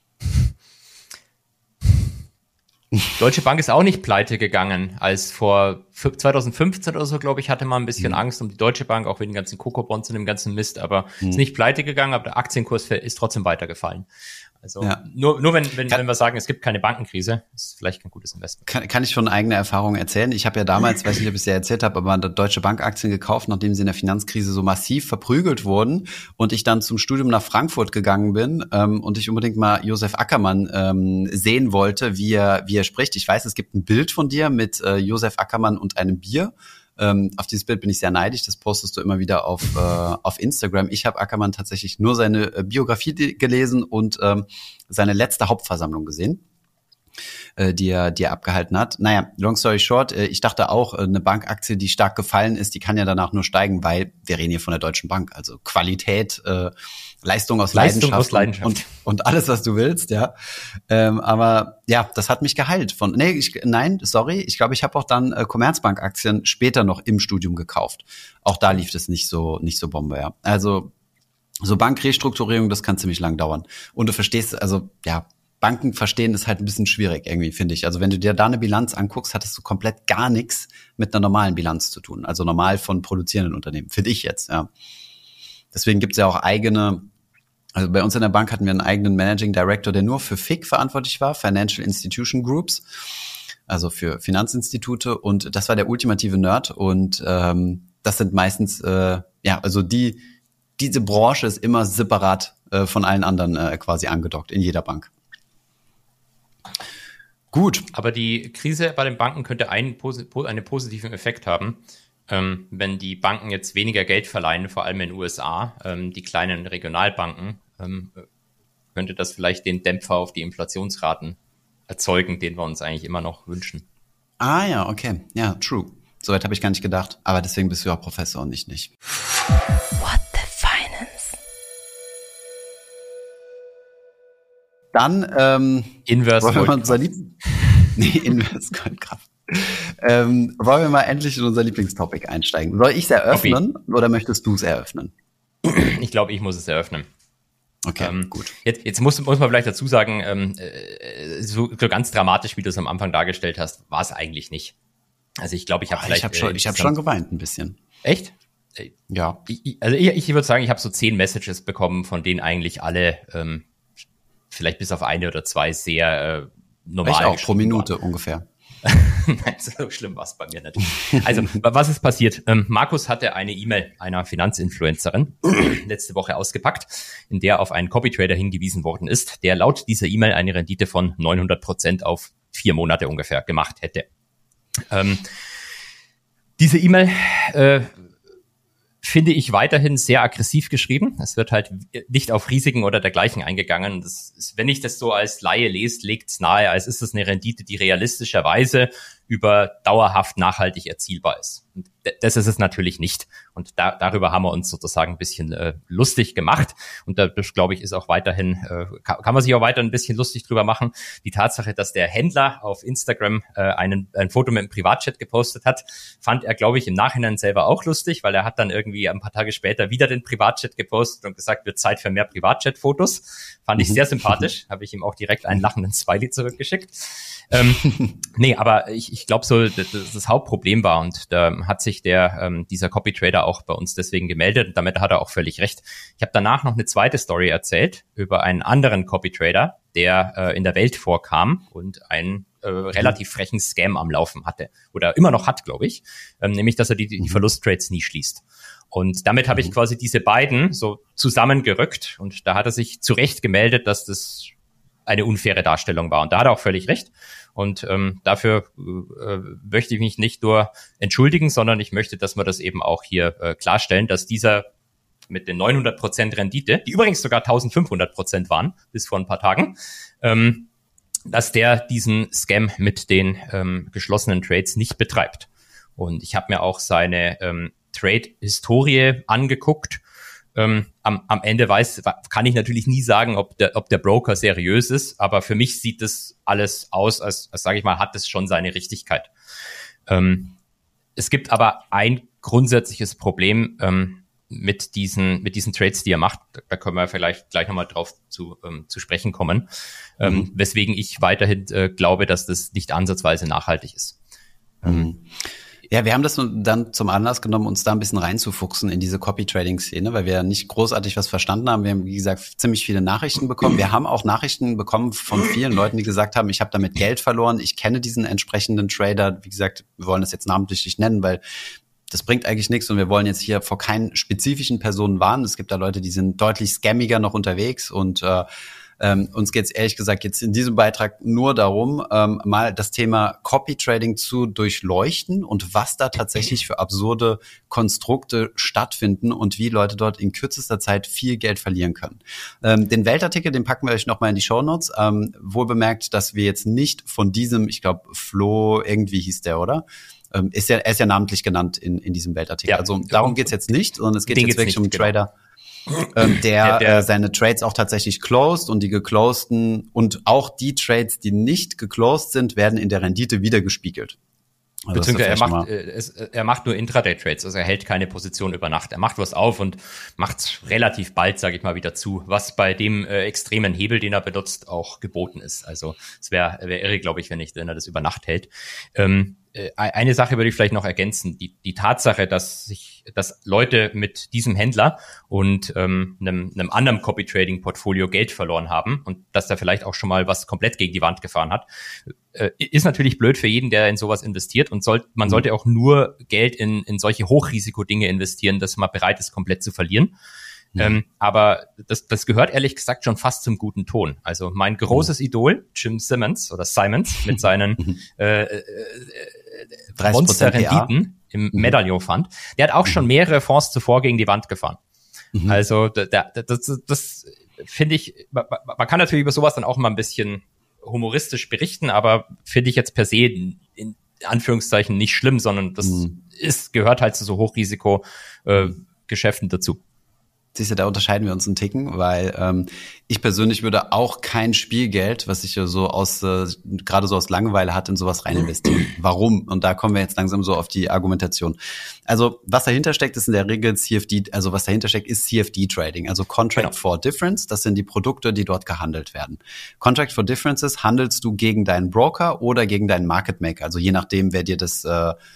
Deutsche Bank ist auch nicht pleite gegangen, als vor 2015 oder so, glaube ich, hatte man ein bisschen Angst um die Deutsche Bank, auch wegen den ganzen Coco-Bonds und dem ganzen Mist, aber ist nicht pleite gegangen, aber der Aktienkurs ist trotzdem weitergefallen. Also nur wenn wir sagen, es gibt keine Bankenkrise, ist vielleicht kein gutes Investment. Kann ich von eigener Erfahrung erzählen. Ich habe ja damals, weiß nicht, ob ich es ja erzählt habe, aber Deutsche Bank Aktien gekauft, nachdem sie in der Finanzkrise so massiv verprügelt wurden und ich dann zum Studium nach Frankfurt gegangen bin und ich unbedingt mal Josef Ackermann sehen wollte, wie er spricht. Ich weiß, es gibt ein Bild von dir mit Josef Ackermann und einem Bier. Auf dieses Bild bin ich sehr neidisch, das postest du immer wieder auf Instagram. Ich habe Ackermann tatsächlich nur seine Biografie gelesen und seine letzte Hauptversammlung gesehen, die er abgehalten hat. Naja, long story short, ich dachte auch, eine Bankaktie, die stark gefallen ist, die kann ja danach nur steigen, weil wir reden hier von der Deutschen Bank. Also Qualität, Leistung aus Leidenschaft. Und alles, was du willst, ja. Aber ja, das hat mich geheilt. Ich glaube, ich habe auch dann Commerzbank-Aktien später noch im Studium gekauft. Auch da lief das nicht so Bombe, ja. Also so Bankrestrukturierung, das kann ziemlich lang dauern. Und du verstehst, also ja, Banken verstehen ist halt ein bisschen schwierig irgendwie, finde ich. Also wenn du dir da eine Bilanz anguckst, hattest du komplett gar nichts mit einer normalen Bilanz zu tun. Also normal von produzierenden Unternehmen, finde ich jetzt, ja. Deswegen gibt es ja auch eigene Also bei uns in der Bank hatten wir einen eigenen Managing Director, der nur für FIG verantwortlich war, Financial Institution Groups, also für Finanzinstitute. Und das war der ultimative Nerd. Und das sind meistens, also diese Branche ist immer separat von allen anderen quasi angedockt in jeder Bank. Gut. Aber die Krise bei den Banken könnte einen positiven Effekt haben. Wenn die Banken jetzt weniger Geld verleihen, vor allem in den USA, die kleinen Regionalbanken, könnte das vielleicht den Dämpfer auf die Inflationsraten erzeugen, den wir uns eigentlich immer noch wünschen. Ah ja, okay. Ja, true. Soweit habe ich gar nicht gedacht. Aber deswegen bist du ja Professor und ich nicht. What the Finance? Dann Inverse Inverse Goldkraft. Wollen wir mal endlich in unser Lieblingstopic einsteigen? Soll ich es eröffnen oder möchtest du es eröffnen? Ich glaube, ich muss es eröffnen. Okay, gut. Jetzt muss man vielleicht dazu sagen, so ganz dramatisch, wie du es am Anfang dargestellt hast, war es eigentlich nicht. Also ich glaube, ich habe schon geweint ein bisschen. Echt? Ja. Ich würde sagen, ich habe so 10 Messages bekommen, von denen eigentlich alle vielleicht bis auf eine oder zwei sehr normal ich auch, pro Minute waren. Ungefähr. Nein, so schlimm war es bei mir nicht. Also, was ist passiert? Markus hatte eine E-Mail einer Finanzinfluencerin letzte Woche ausgepackt, in der auf einen Copytrader hingewiesen worden ist, der laut dieser E-Mail eine Rendite von 900% auf 4 Monate ungefähr gemacht hätte. Diese E-Mail finde ich weiterhin sehr aggressiv geschrieben. Es wird halt nicht auf Risiken oder dergleichen eingegangen. Das ist, wenn ich das so als Laie lese, legt es nahe, als ist es eine Rendite, die realistischerweise über dauerhaft nachhaltig erzielbar ist. Und das ist es natürlich nicht. Und darüber haben wir uns sozusagen ein bisschen lustig gemacht. Und das, glaube ich, ist auch weiterhin, kann man sich auch weiter ein bisschen lustig drüber machen. Die Tatsache, dass der Händler auf Instagram ein Foto mit einem Privatchat gepostet hat, fand er, glaube ich, im Nachhinein selber auch lustig, weil er hat dann irgendwie ein paar Tage später wieder den Privatchat gepostet und gesagt, wird Zeit für mehr Privatchat-Fotos. Fand ich sehr sympathisch. Habe ich ihm auch direkt einen lachenden Smiley zurückgeschickt. Nee, aber ich glaube so, das Hauptproblem war, und da hat sich dieser Copytrader auch bei uns deswegen gemeldet, und damit hat er auch völlig recht. Ich habe danach noch eine zweite Story erzählt über einen anderen Copytrader, der in der Welt vorkam und einen relativ frechen Scam am Laufen hatte oder immer noch hat, glaube ich, nämlich, dass er die Verlusttrades nie schließt. Und damit habe ich quasi diese beiden so zusammengerückt, und da hat er sich zu Recht gemeldet, dass das eine unfaire Darstellung war. Und da hat er auch völlig recht. Und dafür möchte ich mich nicht nur entschuldigen, sondern ich möchte, dass wir das eben auch hier klarstellen, dass dieser mit den 900% Rendite, die übrigens sogar 1500% waren, bis vor ein paar Tagen, dass der diesen Scam mit den geschlossenen Trades nicht betreibt. Und ich habe mir auch seine Trade-Historie angeguckt. Am Ende kann ich natürlich nie sagen, ob der Broker seriös ist, aber für mich sieht das alles aus, als sage ich mal, hat es schon seine Richtigkeit. Es gibt aber ein grundsätzliches Problem mit diesen Trades, die er macht. Da können wir vielleicht gleich nochmal drauf zu sprechen kommen, weswegen ich weiterhin glaube, dass das nicht ansatzweise nachhaltig ist. Ja, wir haben das dann zum Anlass genommen, uns da ein bisschen reinzufuchsen in diese Copy-Trading-Szene, weil wir ja nicht großartig was verstanden haben. Wir haben, wie gesagt, ziemlich viele Nachrichten bekommen. Wir haben auch Nachrichten bekommen von vielen Leuten, die gesagt haben, ich habe damit Geld verloren, ich kenne diesen entsprechenden Trader. Wie gesagt, wir wollen das jetzt namentlich nicht nennen, weil das bringt eigentlich nichts, und wir wollen jetzt hier vor keinen spezifischen Personen warnen. Es gibt da Leute, die sind deutlich scammiger noch unterwegs, und uns geht es ehrlich gesagt jetzt in diesem Beitrag nur darum, mal das Thema Copy-Trading zu durchleuchten und was da tatsächlich für absurde Konstrukte stattfinden und wie Leute dort in kürzester Zeit viel Geld verlieren können. Den Weltartikel, den packen wir euch nochmal in die Shownotes. Wohl bemerkt, dass wir jetzt nicht von diesem, ich glaube Flo, irgendwie hieß der, oder? Er ist ja namentlich genannt in diesem Weltartikel. Ja, also darum geht's jetzt nicht, sondern es geht jetzt wirklich um einen Trader, der seine Trades auch tatsächlich closed, und die geclosedten und auch die Trades, die nicht geclosed sind, werden in der Rendite wieder gespiegelt. Also beziehungsweise er macht nur Intraday-Trades, also er hält keine Position über Nacht. Er macht was auf und macht relativ bald, sage ich mal, wieder zu, was bei dem extremen Hebel, den er benutzt, auch geboten ist. Also es wäre irre, glaube ich, wenn er das über Nacht hält. eine Sache würde ich vielleicht noch ergänzen. Die Tatsache, dass Leute mit diesem Händler und einem anderen Copy-Trading-Portfolio Geld verloren haben und dass da vielleicht auch schon mal was komplett gegen die Wand gefahren hat, ist natürlich blöd für jeden, der in sowas investiert, und man sollte auch nur Geld in solche Hochrisiko-Dinge investieren, dass man bereit ist, komplett zu verlieren. Aber das gehört ehrlich gesagt schon fast zum guten Ton. Also mein großes Idol, Jim Simons mit seinen 30% Renditen im Medallion Fund, der hat auch schon mehrere Fonds zuvor gegen die Wand gefahren. Also das finde ich, man kann natürlich über sowas dann auch mal ein bisschen humoristisch berichten, aber finde ich jetzt per se in Anführungszeichen nicht schlimm, sondern das gehört halt zu so Hochrisiko Geschäften dazu. Siehst du, da unterscheiden wir uns einen Ticken, weil ich persönlich würde auch kein Spielgeld, was ich so gerade so aus Langeweile hatte, in sowas rein investieren. Warum? Und da kommen wir jetzt langsam so auf die Argumentation. Also was dahinter steckt, ist in der Regel CFD, also was dahinter steckt, ist CFD-Trading, also Contract for Difference. Das sind die Produkte, die dort gehandelt werden. Contract for Differences handelst du gegen deinen Broker oder gegen deinen Market Maker, also je nachdem, wer dir das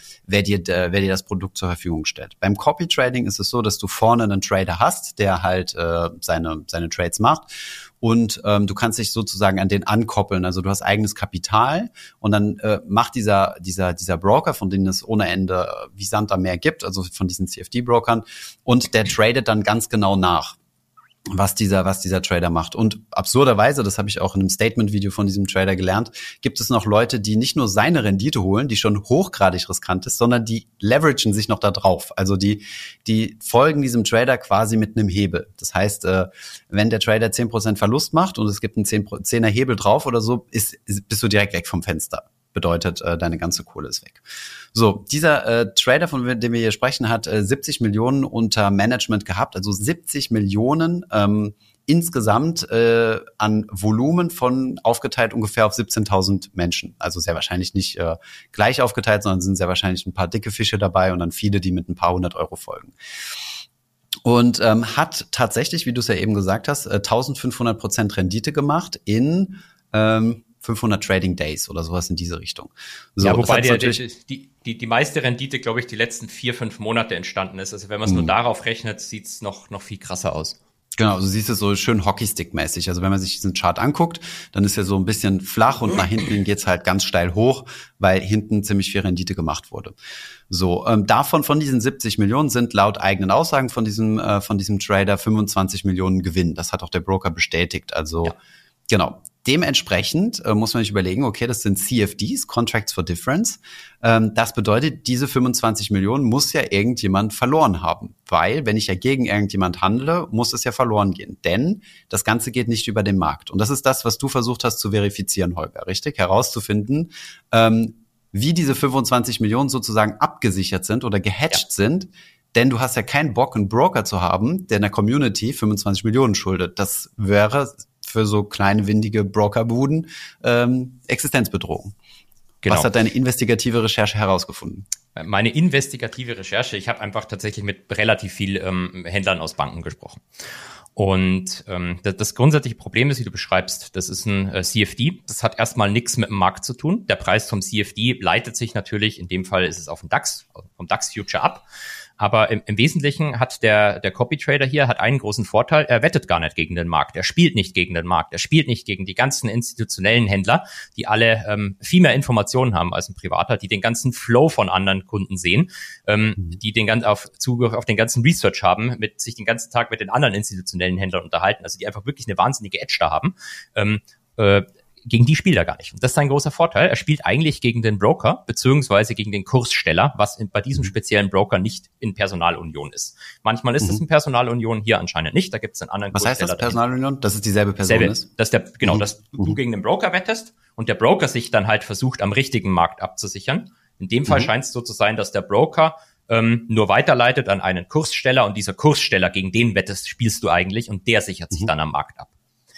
Produkt zur Verfügung stellt. Beim Copy Trading ist es so, dass du vorne einen Trader hast, der halt seine Trades macht, und du kannst dich sozusagen an den ankoppeln. Also du hast eigenes Kapital, und dann macht dieser Broker, von denen es ohne Ende wie Sand am Meer gibt, also von diesen CFD-Brokern, und der tradet dann ganz genau nach, was dieser Trader macht. Und absurderweise, das habe ich auch in einem Statement-Video von diesem Trader gelernt, gibt es noch Leute, die nicht nur seine Rendite holen, die schon hochgradig riskant ist, sondern die leveragen sich noch da drauf. Also die folgen diesem Trader quasi mit einem Hebel. Das heißt, wenn der Trader 10% Verlust macht und es gibt einen 10er Hebel drauf oder so, bist du direkt weg vom Fenster. Bedeutet, deine ganze Kohle ist weg. So, dieser Trader, von dem wir hier sprechen, hat 70 Millionen unter Management gehabt, also 70 Millionen insgesamt an Volumen von aufgeteilt ungefähr auf 17.000 Menschen. Also sehr wahrscheinlich nicht gleich aufgeteilt, sondern sind sehr wahrscheinlich ein paar dicke Fische dabei und dann viele, die mit ein paar 100 Euro folgen. Und hat tatsächlich, wie du es ja eben gesagt hast, 1.500% Rendite gemacht in 500 Trading Days oder sowas in diese Richtung. So, ja, wobei die meiste Rendite, glaube ich, die letzten 4-5 Monate entstanden ist. Also wenn man es nur darauf rechnet, sieht's noch viel krasser aus. Genau, du siehst es so schön Hockeystick-mäßig. Also wenn man sich diesen Chart anguckt, dann ist er so ein bisschen flach und nach hinten geht's halt ganz steil hoch, weil hinten ziemlich viel Rendite gemacht wurde. So, von diesen 70 Millionen sind laut eigenen Aussagen von diesem Trader 25 Millionen Gewinn. Das hat auch der Broker bestätigt. Also ja. Genau. Dementsprechend muss man sich überlegen, okay, das sind CFDs, Contracts for Difference. Das bedeutet, diese 25 Millionen muss ja irgendjemand verloren haben. Weil, wenn ich ja gegen irgendjemand handle, muss es ja verloren gehen. Denn das Ganze geht nicht über den Markt. Und das ist das, was du versucht hast zu verifizieren, Holger, richtig? Herauszufinden, wie diese 25 Millionen sozusagen abgesichert sind oder gehatcht sind. Denn du hast ja keinen Bock, einen Broker zu haben, der in der Community 25 Millionen schuldet. Das wäre für so kleine, windige Brokerbuden Existenzbedrohung. Genau. Was hat deine investigative Recherche herausgefunden? Meine investigative Recherche, ich habe einfach tatsächlich mit relativ viel Händlern aus Banken gesprochen. Und das grundsätzliche Problem ist, wie du beschreibst, das ist ein CFD. Das hat erstmal nichts mit dem Markt zu tun. Der Preis vom CFD leitet sich natürlich, in dem Fall ist es auf den DAX, vom DAX-Future ab. Aber im Wesentlichen hat der Copy-Trader hier hat einen großen Vorteil, er wettet gar nicht gegen den Markt, er spielt nicht gegen den Markt, er spielt nicht gegen die ganzen institutionellen Händler, die alle viel mehr Informationen haben als ein Privater, die den ganzen Flow von anderen Kunden sehen, die Zugriff auf den ganzen Research haben, sich den ganzen Tag mit den anderen institutionellen Händlern unterhalten, also die einfach wirklich eine wahnsinnige Edge da haben. Gegen die spielt er gar nicht. Und das ist ein großer Vorteil. Er spielt eigentlich gegen den Broker, beziehungsweise gegen den Kurssteller, was bei diesem speziellen Broker nicht in Personalunion ist. Manchmal ist es in Personalunion, hier anscheinend nicht. Da gibt es einen anderen Kurssteller. Was heißt das, Personalunion? Dass es dieselbe Person ist? Dass du gegen den Broker wettest und der Broker sich dann halt versucht, am richtigen Markt abzusichern. In dem Fall scheint es so zu sein, dass der Broker nur weiterleitet an einen Kurssteller und dieser Kurssteller, gegen den wettest, spielst du eigentlich und der sichert sich dann am Markt ab.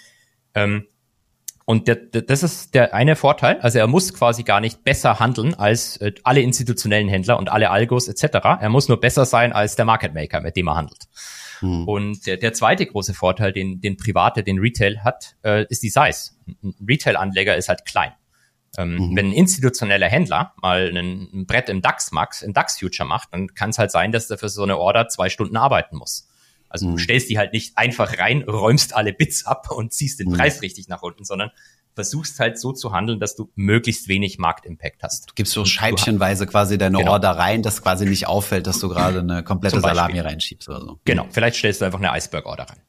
Und das ist der eine Vorteil. Also er muss quasi gar nicht besser handeln als alle institutionellen Händler und alle Algos etc. Er muss nur besser sein als der Market Maker, mit dem er handelt. Und der zweite große Vorteil, den Retail hat, ist die Size. Ein Retail-Anleger ist halt klein. Wenn ein institutioneller Händler mal ein Brett im DAX-Future macht, dann kann es halt sein, dass der für so eine Order 2 Stunden arbeiten muss. Also du stellst die halt nicht einfach rein, räumst alle Bits ab und ziehst den Preis richtig nach unten, sondern versuchst halt so zu handeln, dass du möglichst wenig Marktimpact hast. Du gibst so scheibchenweise quasi deine Order rein, dass quasi nicht auffällt, dass du gerade eine komplette Salami reinschiebst oder so. Genau, vielleicht stellst du einfach eine Iceberg-Order rein.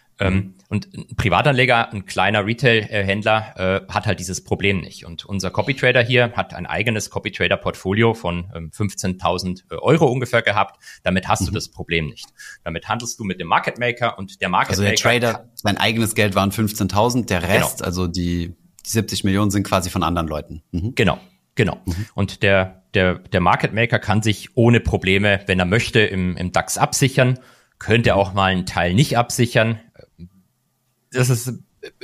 Und ein Privatanleger, ein kleiner Retail-Händler hat halt dieses Problem nicht. Und unser Copytrader hier hat ein eigenes Copytrader-Portfolio von 15.000 Euro ungefähr gehabt. Damit hast du das Problem nicht. Damit handelst du mit dem Market Maker und der Market Maker. Also der Trader, sein eigenes Geld waren 15.000, der Rest, also die 70 Millionen sind quasi von anderen Leuten. Genau. Und der Market Maker kann sich ohne Probleme, wenn er möchte, im DAX absichern, könnte auch mal einen Teil nicht absichern. Das ist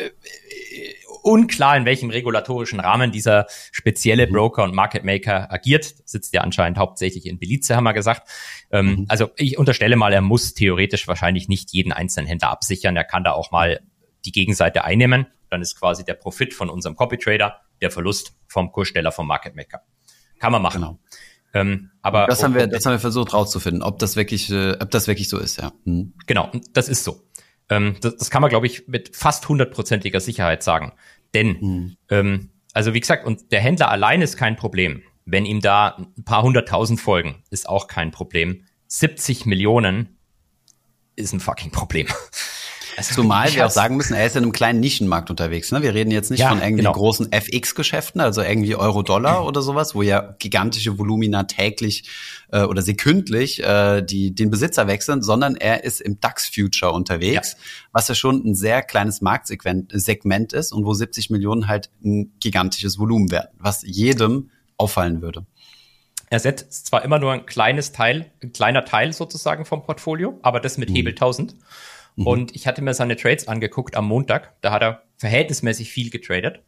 unklar, in welchem regulatorischen Rahmen dieser spezielle Broker und Market Maker agiert. Sitzt ja anscheinend hauptsächlich in Belize, haben wir gesagt. Also ich unterstelle mal, er muss theoretisch wahrscheinlich nicht jeden einzelnen Händler absichern. Er kann da auch mal die Gegenseite einnehmen. Dann ist quasi der Profit von unserem Copytrader der Verlust vom Kurssteller, vom Market Maker. Kann man machen. Genau. Aber das haben wir versucht rauszufinden, ob das wirklich so ist, ja. Genau, das ist so. Das kann man, glaube ich, mit fast 100%iger Sicherheit sagen. Denn, also wie gesagt, und der Händler allein ist kein Problem. Wenn ihm da ein paar 100.000 folgen, ist auch kein Problem. 70 Millionen ist ein fucking Problem. Also zumal wir auch sagen müssen, er ist in einem kleinen Nischenmarkt unterwegs. Ne? Wir reden jetzt nicht von irgendwie großen FX-Geschäften, also irgendwie Euro-Dollar oder sowas, wo ja gigantische Volumina täglich oder sekündlich den Besitzer wechseln, sondern er ist im DAX-Future unterwegs, was ja schon ein sehr kleines Marktsegment ist und wo 70 Millionen halt ein gigantisches Volumen werden, was jedem auffallen würde. Er setzt zwar immer nur ein kleiner Teil sozusagen vom Portfolio, aber das mit Hebel 1000. Und ich hatte mir seine Trades angeguckt am Montag. Da hat er verhältnismäßig viel getradet.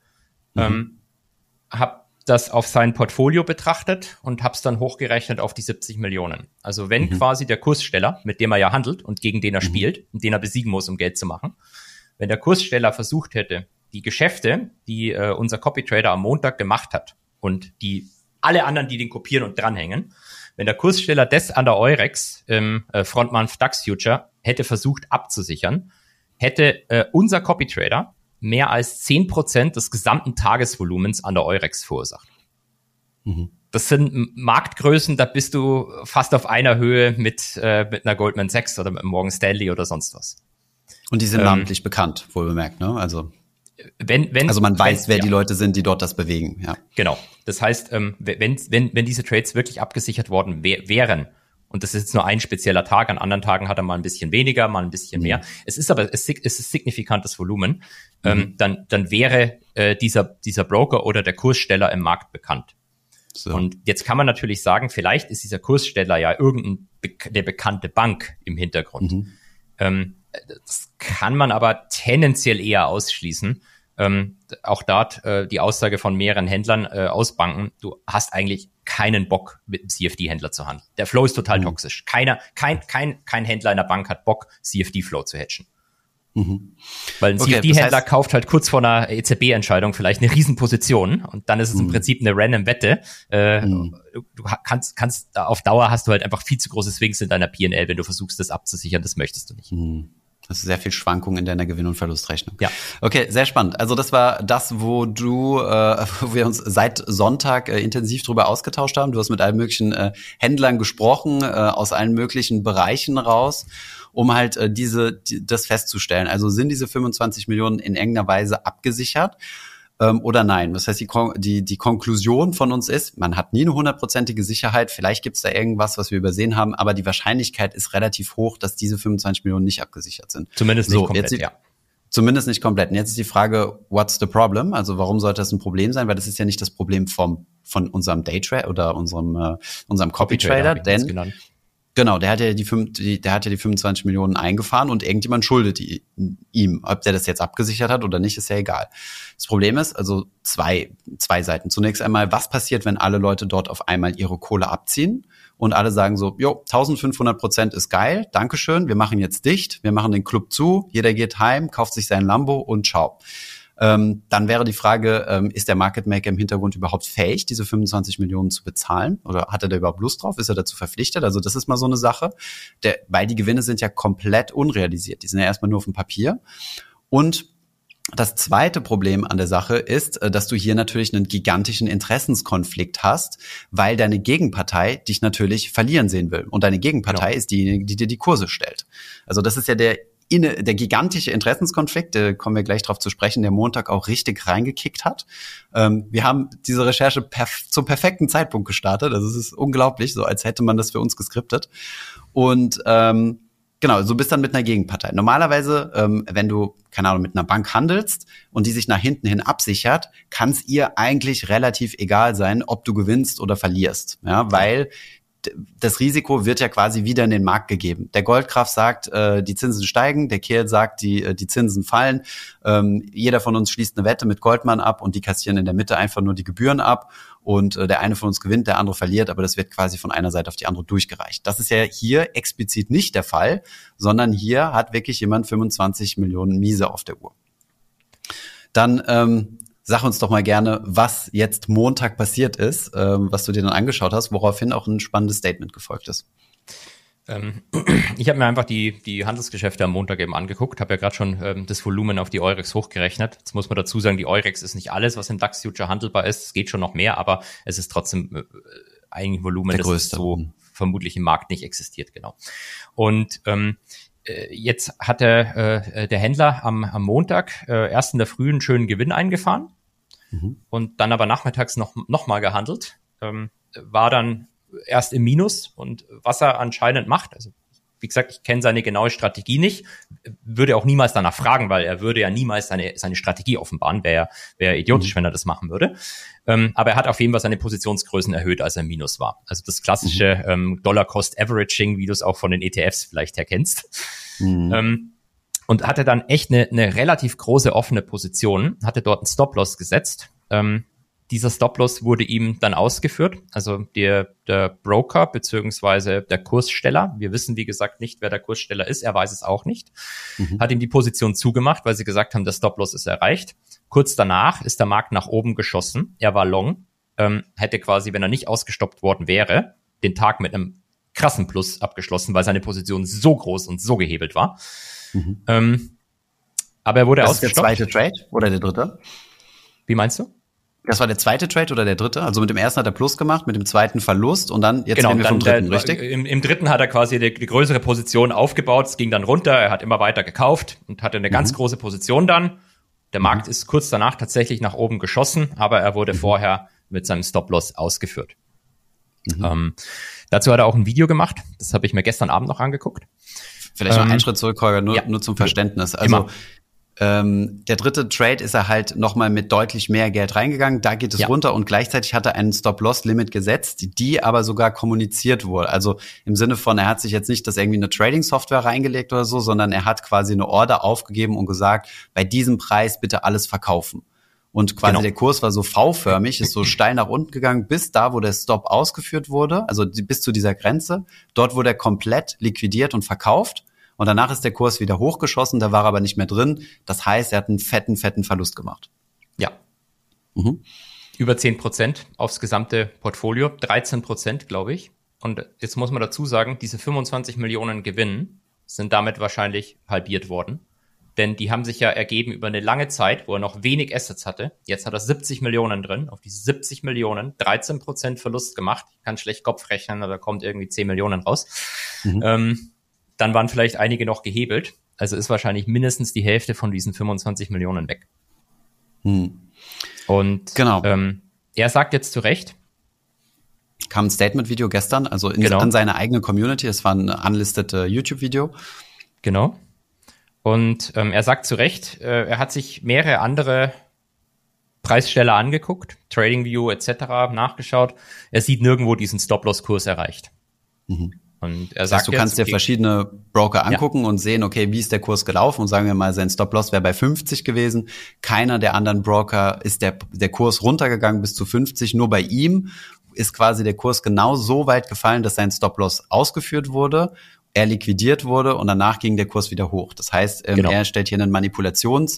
Hab das auf sein Portfolio betrachtet und hab's dann hochgerechnet auf die 70 Millionen. Also wenn quasi der Kurssteller, mit dem er ja handelt und gegen den er spielt und den er besiegen muss, um Geld zu machen, wenn der Kurssteller versucht hätte, die Geschäfte, die unser Copytrader am Montag gemacht hat und die alle anderen, die den kopieren und dranhängen, wenn der Kurssteller das an der Eurex im Frontmonth DAX Future hätte versucht abzusichern, hätte unser Copytrader mehr als 10% des gesamten Tagesvolumens an der Eurex verursacht. Das sind Marktgrößen, da bist du fast auf einer Höhe mit einer Goldman Sachs oder mit Morgan Stanley oder sonst was. Und die sind namentlich bekannt, wohl bemerkt, ne? Also man weiß, wer die Leute sind, die dort das bewegen, ja. Genau. Das heißt, wenn diese Trades wirklich abgesichert worden wären, und das ist jetzt nur ein spezieller Tag, an anderen Tagen hat er mal ein bisschen weniger, mal ein bisschen mehr. Es ist signifikantes Volumen, dann wäre dieser Broker oder der Kurssteller im Markt bekannt. So. Und jetzt kann man natürlich sagen, vielleicht ist dieser Kurssteller ja der bekannte Bank im Hintergrund. Das kann man aber tendenziell eher ausschließen. Auch dort die Aussage von mehreren Händlern aus Banken, du hast eigentlich keinen Bock, mit einem CFD-Händler zu handeln. Der Flow ist total toxisch. Kein Händler in der Bank hat Bock, CFD-Flow zu hatchen. Weil ein CFD-Händler kauft halt kurz vor einer EZB-Entscheidung vielleicht eine Riesenposition und dann ist es im Prinzip eine random Wette. Du kannst auf Dauer hast du halt einfach viel zu große Swings in deiner P&L, wenn du versuchst, das abzusichern. Das möchtest du nicht. Das ist sehr viel Schwankung in deiner Gewinn- und Verlustrechnung. Ja. Okay, sehr spannend. Also das war das, wo wir uns seit Sonntag intensiv drüber ausgetauscht haben. Du hast mit allen möglichen Händlern gesprochen, aus allen möglichen Bereichen raus, um halt das festzustellen. Also sind diese 25 Millionen in irgendeiner Weise abgesichert? Oder nein. Das heißt, die Konklusion von uns ist, man hat nie eine 100%ige Sicherheit. Vielleicht gibt es da irgendwas, was wir übersehen haben, aber die Wahrscheinlichkeit ist relativ hoch, dass diese 25 Millionen nicht abgesichert sind. Zumindest nicht komplett, ja. Zumindest nicht komplett. Und jetzt ist die Frage, what's the problem? Also warum sollte das ein Problem sein? Weil das ist ja nicht das Problem von unserem Daytrader oder unserem Copytrader, denn genau, der hat ja die 25 Millionen eingefahren und irgendjemand schuldet ihm. Ob der das jetzt abgesichert hat oder nicht, ist ja egal. Das Problem ist, also zwei Seiten. Zunächst einmal, was passiert, wenn alle Leute dort auf einmal ihre Kohle abziehen und alle sagen so, 1500% ist geil, Dankeschön, wir machen jetzt dicht, wir machen den Club zu, jeder geht heim, kauft sich sein Lambo und ciao. dann wäre die Frage, ist der Market Maker im Hintergrund überhaupt fähig, diese 25 Millionen zu bezahlen? Oder hat er da überhaupt Lust drauf? Ist er dazu verpflichtet? Also das ist mal so eine Sache, weil die Gewinne sind ja komplett unrealisiert. Die sind ja erstmal nur auf dem Papier. Und das zweite Problem an der Sache ist, dass du hier natürlich einen gigantischen Interessenskonflikt hast, weil deine Gegenpartei dich natürlich verlieren sehen will. Und deine Gegenpartei ist diejenige, die dir die Kurse stellt. Also das ist ja der gigantische Interessenskonflikt, da kommen wir gleich drauf zu sprechen, der Montag auch richtig reingekickt hat. Wir haben diese Recherche zum perfekten Zeitpunkt gestartet. Also es ist unglaublich, so als hätte man das für uns geskriptet. Und genau, so bist dann mit einer Gegenpartei. Normalerweise, wenn du, keine Ahnung, mit einer Bank handelst und die sich nach hinten hin absichert, kann es ihr eigentlich relativ egal sein, ob du gewinnst oder verlierst. Ja, weil das Risiko wird ja quasi wieder in den Markt gegeben. Der Goldgraf sagt, die Zinsen steigen, der Kehl sagt, die Zinsen fallen. Jeder von uns schließt eine Wette mit Goldman ab und die kassieren in der Mitte einfach nur die Gebühren ab. Und der eine von uns gewinnt, der andere verliert, aber das wird quasi von einer Seite auf die andere durchgereicht. Das ist ja hier explizit nicht der Fall, sondern hier hat wirklich jemand 25 Millionen Miese auf der Uhr. Dann sag uns doch mal gerne, was jetzt Montag passiert ist, was du dir dann angeschaut hast, woraufhin auch ein spannendes Statement gefolgt ist. Ich habe mir einfach die Handelsgeschäfte am Montag eben angeguckt, habe ja gerade schon das Volumen auf die Eurex hochgerechnet. Jetzt muss man dazu sagen, die Eurex ist nicht alles, was im DAX-Future handelbar ist. Es geht schon noch mehr, aber es ist trotzdem eigentlich ein Volumen, das so vermutlich im Markt nicht existiert, genau. Und jetzt hat der Händler am Montag erst in der Früh einen schönen Gewinn eingefahren und dann aber nachmittags noch mal gehandelt, war dann erst im Minus und was er anscheinend macht, also wie gesagt, ich kenne seine genaue Strategie nicht, würde auch niemals danach fragen, weil er würde ja niemals seine Strategie offenbaren, wäre idiotisch, wenn er das machen würde. Aber er hat auf jeden Fall seine Positionsgrößen erhöht, als er im Minus war. Also das klassische Dollar-Cost-Averaging, wie du es auch von den ETFs vielleicht her kennst. Und hatte dann echt eine relativ große offene Position, hatte dort einen Stop-Loss gesetzt. Dieser Stop-Loss wurde ihm dann ausgeführt, also der Broker beziehungsweise der Kurssteller, wir wissen wie gesagt nicht, wer der Kurssteller ist, er weiß es auch nicht, hat ihm die Position zugemacht, weil sie gesagt haben, der Stop-Loss ist erreicht. Kurz danach ist der Markt nach oben geschossen, er war long, hätte quasi, wenn er nicht ausgestoppt worden wäre, den Tag mit einem krassen Plus abgeschlossen, weil seine Position so groß und so gehebelt war. Aber er wurde ausgestoppt. Das ist der zweite Trade oder der dritte? Wie meinst du? Das war der zweite Trade oder der dritte? Also mit dem ersten hat er Plus gemacht, mit dem zweiten Verlust und dann, jetzt reden wir vom dritten, richtig? Im dritten hat er quasi die größere Position aufgebaut, es ging dann runter, er hat immer weiter gekauft und hatte eine ganz große Position dann. Der Markt ist kurz danach tatsächlich nach oben geschossen, aber er wurde vorher mit seinem Stop-Loss ausgeführt. Dazu hat er auch ein Video gemacht, das habe ich mir gestern Abend noch angeguckt. Vielleicht noch einen Schritt zurück, Holger, nur zum Verständnis. Also der dritte Trade ist er halt nochmal mit deutlich mehr Geld reingegangen, da geht es runter und gleichzeitig hat er einen Stop-Loss-Limit gesetzt, die aber sogar kommuniziert wurde. Also im Sinne von, er hat sich jetzt nicht das irgendwie eine Trading-Software reingelegt oder so, sondern er hat quasi eine Order aufgegeben und gesagt, bei diesem Preis bitte alles verkaufen. Und quasi der Kurs war so V-förmig, ist so steil nach unten gegangen, bis da, wo der Stop ausgeführt wurde, also bis zu dieser Grenze. Dort wurde er komplett liquidiert und verkauft. Und danach ist der Kurs wieder hochgeschossen, da war er aber nicht mehr drin. Das heißt, er hat einen fetten Verlust gemacht. Ja. Über 10% aufs gesamte Portfolio, 13%, glaube ich. Und jetzt muss man dazu sagen, diese 25 Millionen Gewinn sind damit wahrscheinlich halbiert worden. Denn die haben sich ja ergeben über eine lange Zeit, wo er noch wenig Assets hatte. Jetzt hat er 70 Millionen drin. Auf diese 70 Millionen 13% Verlust gemacht. Ich kann schlecht Kopf rechnen, aber da kommt irgendwie 10 Millionen raus. Dann waren vielleicht einige noch gehebelt. Also ist wahrscheinlich mindestens die Hälfte von diesen 25 Millionen weg. Und er sagt jetzt zu Recht, kam ein Statement-Video gestern, also an seine eigene Community. Es war ein unlisted YouTube-Video. Genau. Und er sagt zu Recht, er hat sich mehrere andere Preissteller angeguckt, TradingView etc. nachgeschaut. Er sieht nirgendwo diesen Stop-Loss-Kurs erreicht. Und er sagt, du kannst dir verschiedene Broker angucken und sehen, okay, wie ist der Kurs gelaufen und sagen wir mal, sein Stop-Loss wäre bei 50 gewesen. Keiner der anderen Broker ist der Kurs runtergegangen bis zu 50. Nur bei ihm ist quasi der Kurs genau so weit gefallen, dass sein Stop-Loss ausgeführt wurde, er liquidiert wurde und danach ging der Kurs wieder hoch. Das heißt, er stellt hier einen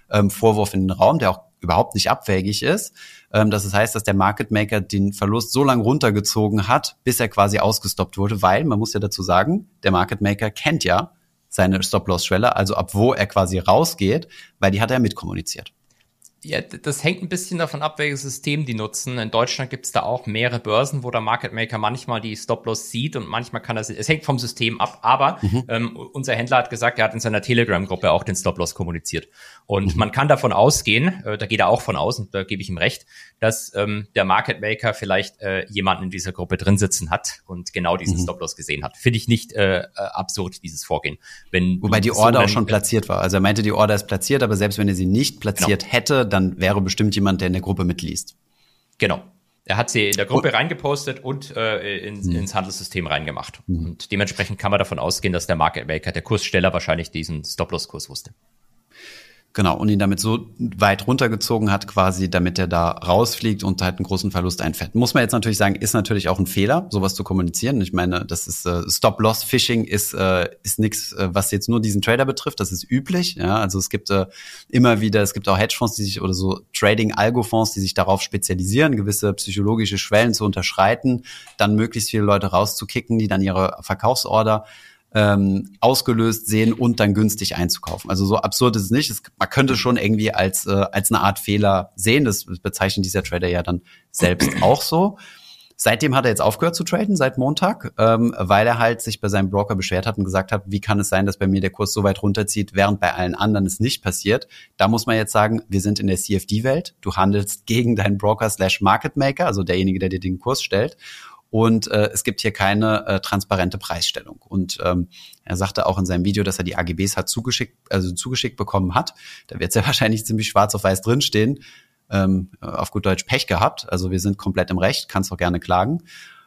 Vorwurf in den Raum, der auch überhaupt nicht abwegig ist. Das heißt, dass der Market Maker den Verlust so lange runtergezogen hat, bis er quasi ausgestoppt wurde, weil, man muss ja dazu sagen, der Market Maker kennt ja seine Stop-Loss-Schwelle, also ab wo er quasi rausgeht, weil die hat er mitkommuniziert. Ja, das hängt ein bisschen davon ab, welches System die nutzen. In Deutschland gibt es da auch mehrere Börsen, wo der Market Maker manchmal die Stop-Loss sieht und manchmal kann es hängt vom System ab, aber unser Händler hat gesagt, er hat in seiner Telegram-Gruppe auch den Stop-Loss kommuniziert. Und man kann davon ausgehen, da geht er auch von aus, und da gebe ich ihm recht, dass der Market Maker vielleicht jemanden in dieser Gruppe drin sitzen hat und genau diesen Stop-Loss gesehen hat. Finde ich nicht absurd, dieses Vorgehen. Wobei die Order auch schon platziert war. Also er meinte, die Order ist platziert, aber selbst wenn er sie nicht platziert hätte, dann wäre bestimmt jemand, der in der Gruppe mitliest. Genau. Er hat sie in der Gruppe reingepostet und ins Handelssystem reingemacht. Und dementsprechend kann man davon ausgehen, dass der Market Maker, der Kurssteller, wahrscheinlich diesen Stop-Loss-Kurs wusste. Genau, und ihn damit so weit runtergezogen hat quasi, damit er da rausfliegt und halt einen großen Verlust einfährt. Muss man jetzt natürlich sagen, ist natürlich auch ein Fehler, sowas zu kommunizieren. Ich meine, das ist Stop-Loss-Phishing ist nichts, was jetzt nur diesen Trader betrifft, das ist üblich. Ja, also es gibt immer wieder, es gibt auch Hedgefonds, die sich oder so Trading-Algo-Fonds, die sich darauf spezialisieren, gewisse psychologische Schwellen zu unterschreiten, dann möglichst viele Leute rauszukicken, die dann ihre Verkaufsorder ausgelöst sehen und dann günstig einzukaufen. Also so absurd ist es nicht. Man könnte schon irgendwie als eine Art Fehler sehen. Das bezeichnet dieser Trader ja dann selbst auch so. Seitdem hat er jetzt aufgehört zu traden, seit Montag, weil er halt sich bei seinem Broker beschwert hat und gesagt hat, wie kann es sein, dass bei mir der Kurs so weit runterzieht, während bei allen anderen es nicht passiert. Da muss man jetzt sagen, wir sind in der CFD-Welt. Du handelst gegen deinen Broker/Market Maker, also derjenige, der dir den Kurs stellt. Und es gibt hier keine transparente Preisstellung. Und er sagte auch in seinem Video, dass er die AGBs zugeschickt bekommen hat. Da wird es ja wahrscheinlich ziemlich schwarz auf weiß drinstehen. Auf gut Deutsch Pech gehabt. Also wir sind komplett im Recht, kannst auch gerne klagen.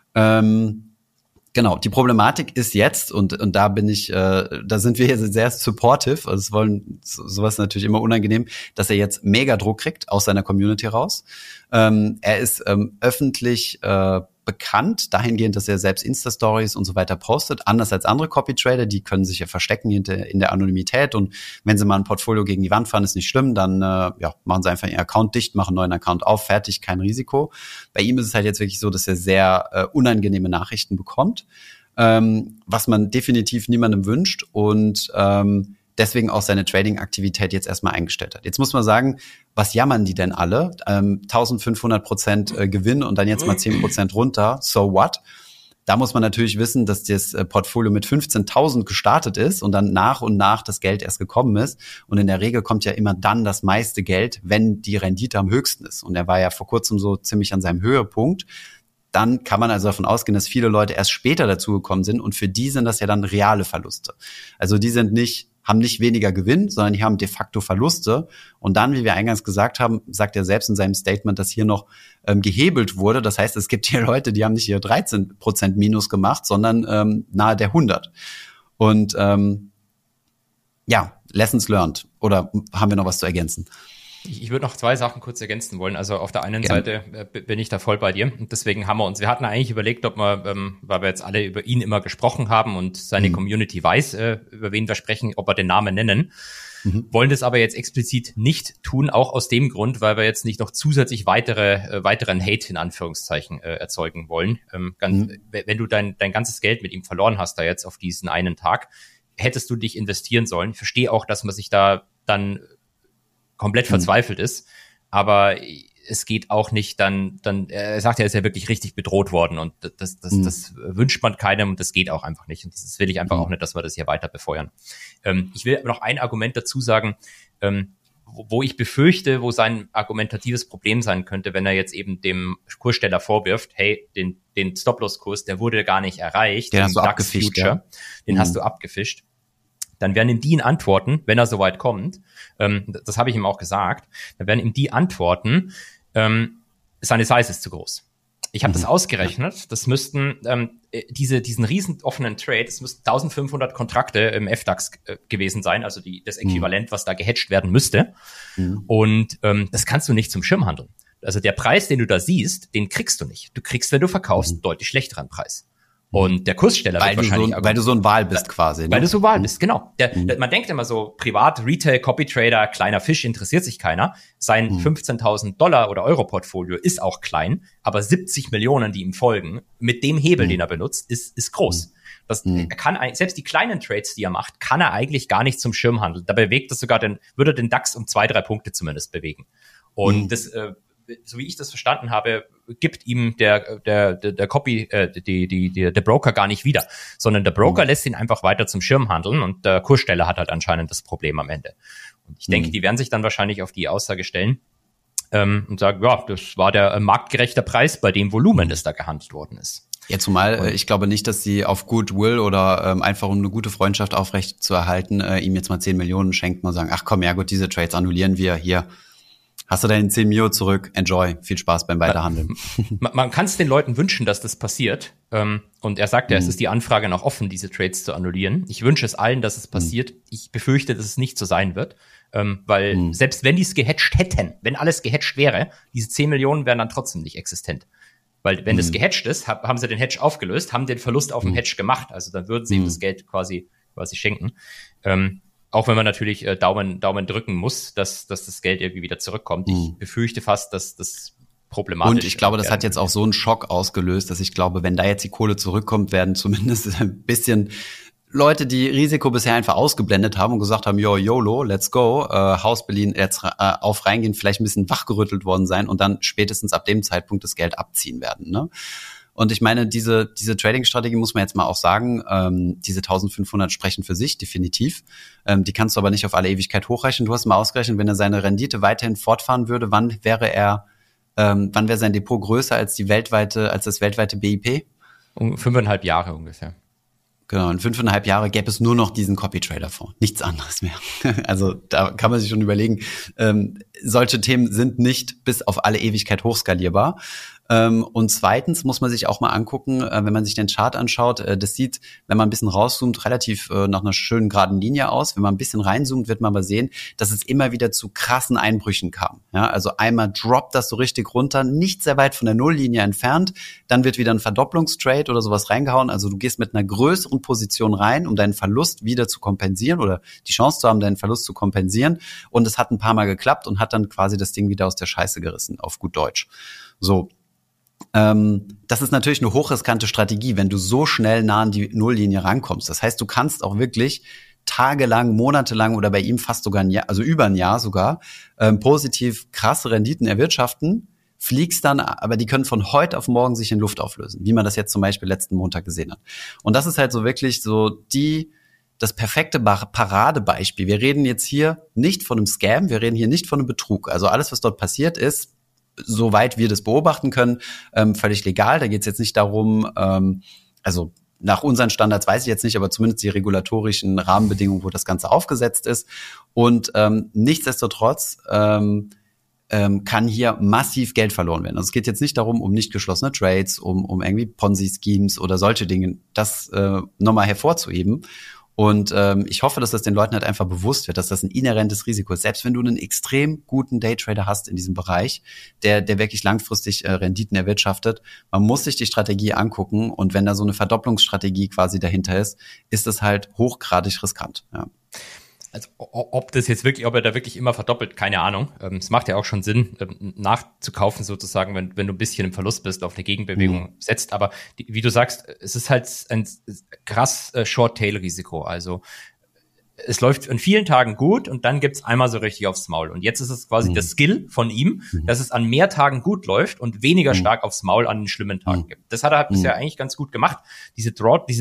Genau, die Problematik ist jetzt, und da sind wir hier sehr supportive, also es wollen sowas natürlich immer unangenehm, dass er jetzt mega Druck kriegt aus seiner Community raus. Er ist öffentlich bekannt, dahingehend, dass er selbst Insta-Stories und so weiter postet, anders als andere Copy-Trader, die können sich ja verstecken in der Anonymität, und wenn sie mal ein Portfolio gegen die Wand fahren, ist nicht schlimm, dann machen sie einfach ihren Account dicht, machen einen neuen Account auf, fertig, kein Risiko. Bei ihm ist es halt jetzt wirklich so, dass er sehr unangenehme Nachrichten bekommt, was man definitiv niemandem wünscht, und deswegen auch seine Trading-Aktivität jetzt erstmal eingestellt hat. Jetzt muss man sagen, was jammern die denn alle? 1500% Gewinn und dann jetzt mal 10% runter, so what? Da muss man natürlich wissen, dass das Portfolio mit 15.000 gestartet ist und dann nach und nach das Geld erst gekommen ist. Und in der Regel kommt ja immer dann das meiste Geld, wenn die Rendite am höchsten ist. Und er war ja vor kurzem so ziemlich an seinem Höhepunkt. Dann kann man also davon ausgehen, dass viele Leute erst später dazugekommen sind, und für die sind das ja dann reale Verluste. Also die haben nicht weniger Gewinn, sondern die haben de facto Verluste. Und dann, wie wir eingangs gesagt haben, sagt er selbst in seinem Statement, dass hier noch gehebelt wurde. Das heißt, es gibt hier Leute, die haben nicht hier 13% Minus gemacht, sondern nahe der 100. Und Lessons learned. Oder haben wir noch was zu ergänzen? Ich würde noch zwei Sachen kurz ergänzen wollen. Also auf der einen Seite bin ich da voll bei dir, und deswegen wir hatten eigentlich überlegt, ob wir, weil wir jetzt alle über ihn immer gesprochen haben und seine Community weiß, über wen wir sprechen, ob wir den Namen nennen. Wollen das aber jetzt explizit nicht tun, auch aus dem Grund, weil wir jetzt nicht noch zusätzlich weiteren Hate in Anführungszeichen erzeugen wollen. Wenn du dein ganzes Geld mit ihm verloren hast da jetzt auf diesen einen Tag, hättest du dich investieren sollen. Ich verstehe auch, dass man sich da dann komplett verzweifelt ist, aber es geht auch nicht dann, er sagt ja, er ist ja wirklich richtig bedroht worden, und das wünscht man keinem, und das geht auch einfach nicht, und das will ich einfach auch nicht, dass wir das hier weiter befeuern. Ich will noch ein Argument dazu sagen, wo ich befürchte, wo sein argumentatives Problem sein könnte, wenn er jetzt eben dem Kurssteller vorwirft, hey, den Stop-Loss-Kurs, der wurde gar nicht erreicht, den hast du abgefischt, Future, den hast du abgefischt. Dann werden ihm die antworten, wenn er soweit kommt, das habe ich ihm auch gesagt, dann werden ihm die antworten, seine Size ist zu groß. Ich habe das ausgerechnet, das müssten diesen riesen offenen Trade, das müssten 1500 Kontrakte im FDAX gewesen sein, also das Äquivalent, was da gehatcht werden müsste. Und das kannst du nicht zum Schirm handeln. Also der Preis, den du da siehst, den kriegst du nicht. Du kriegst, wenn du verkaufst, einen deutlich schlechteren Preis. Und der Kurssteller wird wahrscheinlich... Weil du so ein Wal bist quasi. Ne? Weil du so Wal bist, genau. Man denkt immer so, privat, Retail, Copy-Trader, kleiner Fisch, interessiert sich keiner. Sein $15.000 oder Euro-Portfolio ist auch klein, aber 70 Millionen, die ihm folgen, mit dem Hebel, den er benutzt, ist groß. Er kann selbst die kleinen Trades, die er macht, kann er eigentlich gar nicht zum Schirm handeln. Da bewegt es sogar würde den DAX um 2-3 Punkte zumindest bewegen. Und das, so wie ich das verstanden habe, gibt ihm der Broker gar nicht wieder, sondern der Broker lässt ihn einfach weiter zum Schirm handeln und der Kurssteller hat halt anscheinend das Problem am Ende. Und ich denke, die werden sich dann wahrscheinlich auf die Aussage stellen und sagen, ja, das war der marktgerechte Preis bei dem Volumen, das da gehandelt worden ist. Ja, zumal ich glaube nicht, dass sie auf Goodwill oder einfach um eine gute Freundschaft aufrecht zu erhalten, ihm jetzt mal 10 Millionen schenkt und sagen, ach komm, ja gut, diese Trades annullieren wir hier. Hast du deine 10 Mio zurück? Enjoy. Viel Spaß beim Weiterhandeln. Man kann es den Leuten wünschen, dass das passiert. Und er sagt ja, es ist die Anfrage noch offen, diese Trades zu annullieren. Ich wünsche es allen, dass es passiert. Ich befürchte, dass es nicht so sein wird. Weil selbst wenn die es gehatcht hätten, wenn alles gehatcht wäre, diese 10 Millionen wären dann trotzdem nicht existent. Weil wenn das gehatcht ist, haben sie den Hedge aufgelöst, haben den Verlust auf dem Hedge gemacht. Also dann würden sie ihm das Geld quasi schenken. Auch wenn man natürlich Daumen drücken muss, dass das Geld irgendwie wieder zurückkommt. Ich befürchte fast, dass das problematisch ist. Und ich glaube, das hat jetzt auch so einen Schock ausgelöst, dass ich glaube, wenn da jetzt die Kohle zurückkommt, werden zumindest ein bisschen Leute, die Risiko bisher einfach ausgeblendet haben und gesagt haben, YOLO, let's go, Haus Berlin jetzt auf reingehen, vielleicht ein bisschen wachgerüttelt worden sein und dann spätestens ab dem Zeitpunkt das Geld abziehen werden, ne? Und ich meine, diese Trading-Strategie muss man jetzt mal auch sagen, diese 1500 sprechen für sich, definitiv. Die kannst du aber nicht auf alle Ewigkeit hochrechnen. Du hast mal ausgerechnet, wenn er seine Rendite weiterhin fortfahren würde, wann wäre sein Depot größer als das weltweite BIP? 5,5 Jahre ungefähr. Genau, in 5,5 Jahre gäbe es nur noch diesen Copy-Trader-Fonds, nichts anderes mehr. Also da kann man sich schon überlegen, solche Themen sind nicht bis auf alle Ewigkeit hochskalierbar. Und zweitens muss man sich auch mal angucken, wenn man sich den Chart anschaut, das sieht, wenn man ein bisschen rauszoomt, relativ nach einer schönen geraden Linie aus. Wenn man ein bisschen reinzoomt, wird man aber sehen, dass es immer wieder zu krassen Einbrüchen kam. Ja, also einmal droppt das so richtig runter, nicht sehr weit von der Nulllinie entfernt, dann wird wieder ein Verdopplungstrade oder sowas reingehauen. Also du gehst mit einer größeren Position rein, um deinen Verlust wieder zu kompensieren oder die Chance zu haben, deinen Verlust zu kompensieren. Und es hat ein paar Mal geklappt und hat dann quasi das Ding wieder aus der Scheiße gerissen, auf gut Deutsch. So. Das ist natürlich eine hochriskante Strategie, wenn du so schnell nah an die Nulllinie rankommst. Das heißt, du kannst auch wirklich tagelang, monatelang oder bei ihm fast sogar ein Jahr, also über ein Jahr sogar, positiv krasse Renditen erwirtschaften, fliegst dann, aber die können von heute auf morgen sich in Luft auflösen, wie man das jetzt zum Beispiel letzten Montag gesehen hat. Und das ist halt so wirklich so das perfekte Paradebeispiel. Wir reden jetzt hier nicht von einem Scam, wir reden hier nicht von einem Betrug. Also alles, was dort passiert ist, soweit wir das beobachten können, völlig legal. Da geht es jetzt nicht darum, also nach unseren Standards weiß ich jetzt nicht, aber zumindest die regulatorischen Rahmenbedingungen, wo das Ganze aufgesetzt ist. Und nichtsdestotrotz kann hier massiv Geld verloren werden. Also es geht jetzt nicht darum, um nicht geschlossene Trades, um irgendwie Ponzi-Schemes oder solche Dinge, das nochmal hervorzuheben. Und ich hoffe, dass das den Leuten halt einfach bewusst wird, dass das ein inhärentes Risiko ist. Selbst wenn du einen extrem guten Daytrader hast in diesem Bereich, der wirklich langfristig Renditen erwirtschaftet, man muss sich die Strategie angucken. Und wenn da so eine Verdopplungsstrategie quasi dahinter ist das halt hochgradig riskant. Ja. Also ob er da wirklich immer verdoppelt, keine Ahnung. Es macht ja auch schon Sinn, nachzukaufen sozusagen, wenn du ein bisschen im Verlust bist, auf eine Gegenbewegung setzt. Aber wie du sagst, es ist halt ein krass Short-Tail-Risiko. Also es läuft an vielen Tagen gut und dann gibt's einmal so richtig aufs Maul. Und jetzt ist es quasi der Skill von ihm, dass es an mehr Tagen gut läuft und weniger stark aufs Maul an den schlimmen Tagen gibt. Das hat er bisher eigentlich ganz gut gemacht. Diese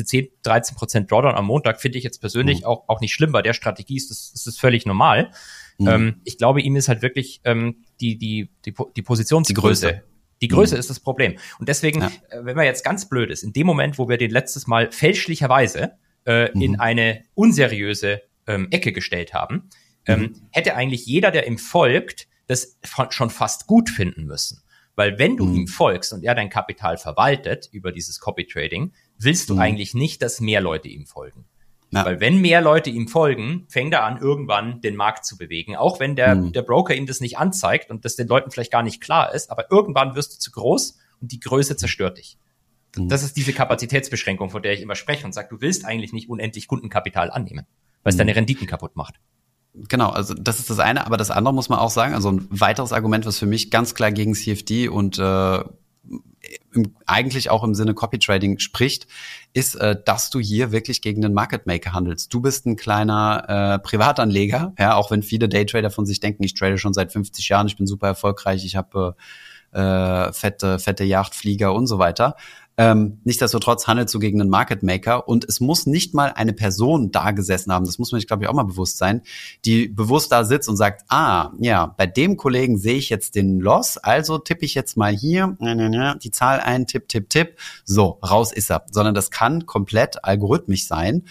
10-13% Drawdown am Montag finde ich jetzt persönlich auch nicht schlimm. Bei der Strategie ist das völlig normal. Ich glaube, ihm ist halt wirklich die Positionsgröße. Die Größe ist das Problem. Und deswegen, wenn man jetzt ganz blöd ist, in dem Moment, wo wir den letztes Mal fälschlicherweise in eine unseriöse Ecke gestellt haben, hätte eigentlich jeder, der ihm folgt, das schon fast gut finden müssen. Weil wenn du ihm folgst und er dein Kapital verwaltet über dieses Copy-Trading, willst du eigentlich nicht, dass mehr Leute ihm folgen. Ja. Weil wenn mehr Leute ihm folgen, fängt er an, irgendwann den Markt zu bewegen. Auch wenn der Broker ihm das nicht anzeigt und das den Leuten vielleicht gar nicht klar ist, aber irgendwann wirst du zu groß und die Größe zerstört dich. das ist diese Kapazitätsbeschränkung, von der ich immer spreche und sage, du willst eigentlich nicht unendlich Kundenkapital annehmen, weil es deine Renditen kaputt macht. Genau, also das ist das eine, aber das andere muss man auch sagen, also ein weiteres Argument, was für mich ganz klar gegen CFD und eigentlich auch im Sinne Copy Trading spricht, ist, dass du hier wirklich gegen den Market Maker handelst. Du bist ein kleiner Privatanleger, ja, auch wenn viele Daytrader von sich denken, ich trade schon seit 50 Jahren, ich bin super erfolgreich, ich habe fette Yachtflieger und so weiter. Nichtsdestotrotz handelst du gegen einen Market Maker und es muss nicht mal eine Person da gesessen haben, das muss man sich, glaube ich, auch mal bewusst sein, die bewusst da sitzt und sagt, ja, bei dem Kollegen sehe ich jetzt den Loss, also tippe ich jetzt mal hier die Zahl ein, tipp, so, raus ist er. Sondern das kann komplett algorithmisch sein.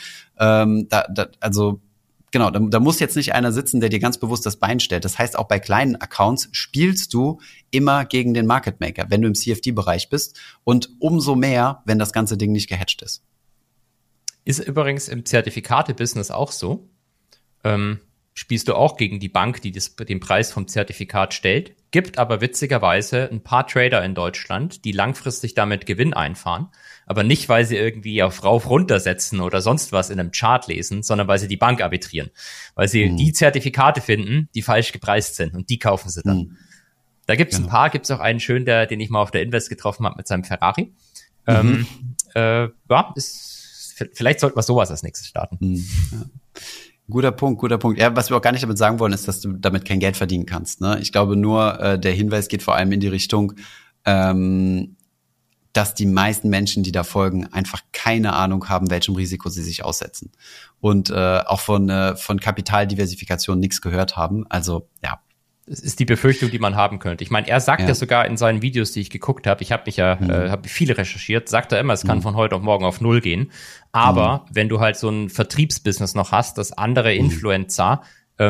Genau, da muss jetzt nicht einer sitzen, der dir ganz bewusst das Bein stellt. Das heißt, auch bei kleinen Accounts spielst du immer gegen den Market Maker, wenn du im CFD-Bereich bist und umso mehr, wenn das ganze Ding nicht gehatcht ist. Ist übrigens im Zertifikate-Business auch so. Spielst du auch gegen die Bank, die den Preis vom Zertifikat stellt, gibt aber witzigerweise ein paar Trader in Deutschland, die langfristig damit Gewinn einfahren, aber nicht, weil sie irgendwie auf rauf runtersetzen oder sonst was in einem Chart lesen, sondern weil sie die Bank arbitrieren, weil sie die Zertifikate finden, die falsch gepreist sind und die kaufen sie dann. Da gibt's ein paar, gibt's auch einen schönen, den ich mal auf der Invest getroffen habe mit seinem Ferrari. Vielleicht sollten wir sowas als nächstes starten. Ja. Guter Punkt. Ja, was wir auch gar nicht damit sagen wollen, ist, dass du damit kein Geld verdienen kannst. Ne? Ich glaube nur, der Hinweis geht vor allem in die Richtung, dass die meisten Menschen, die da folgen, einfach keine Ahnung haben, welchem Risiko sie sich aussetzen. Und auch von Kapitaldiversifikation nichts gehört haben. Also, ja. Das ist die Befürchtung, die man haben könnte. Ich meine, er sagt ja sogar in seinen Videos, die ich geguckt habe, ich habe mich habe viele recherchiert, sagt er immer, es kann von heute auf morgen auf 0 gehen. Aber wenn du halt so ein Vertriebsbusiness noch hast, dass andere Influencer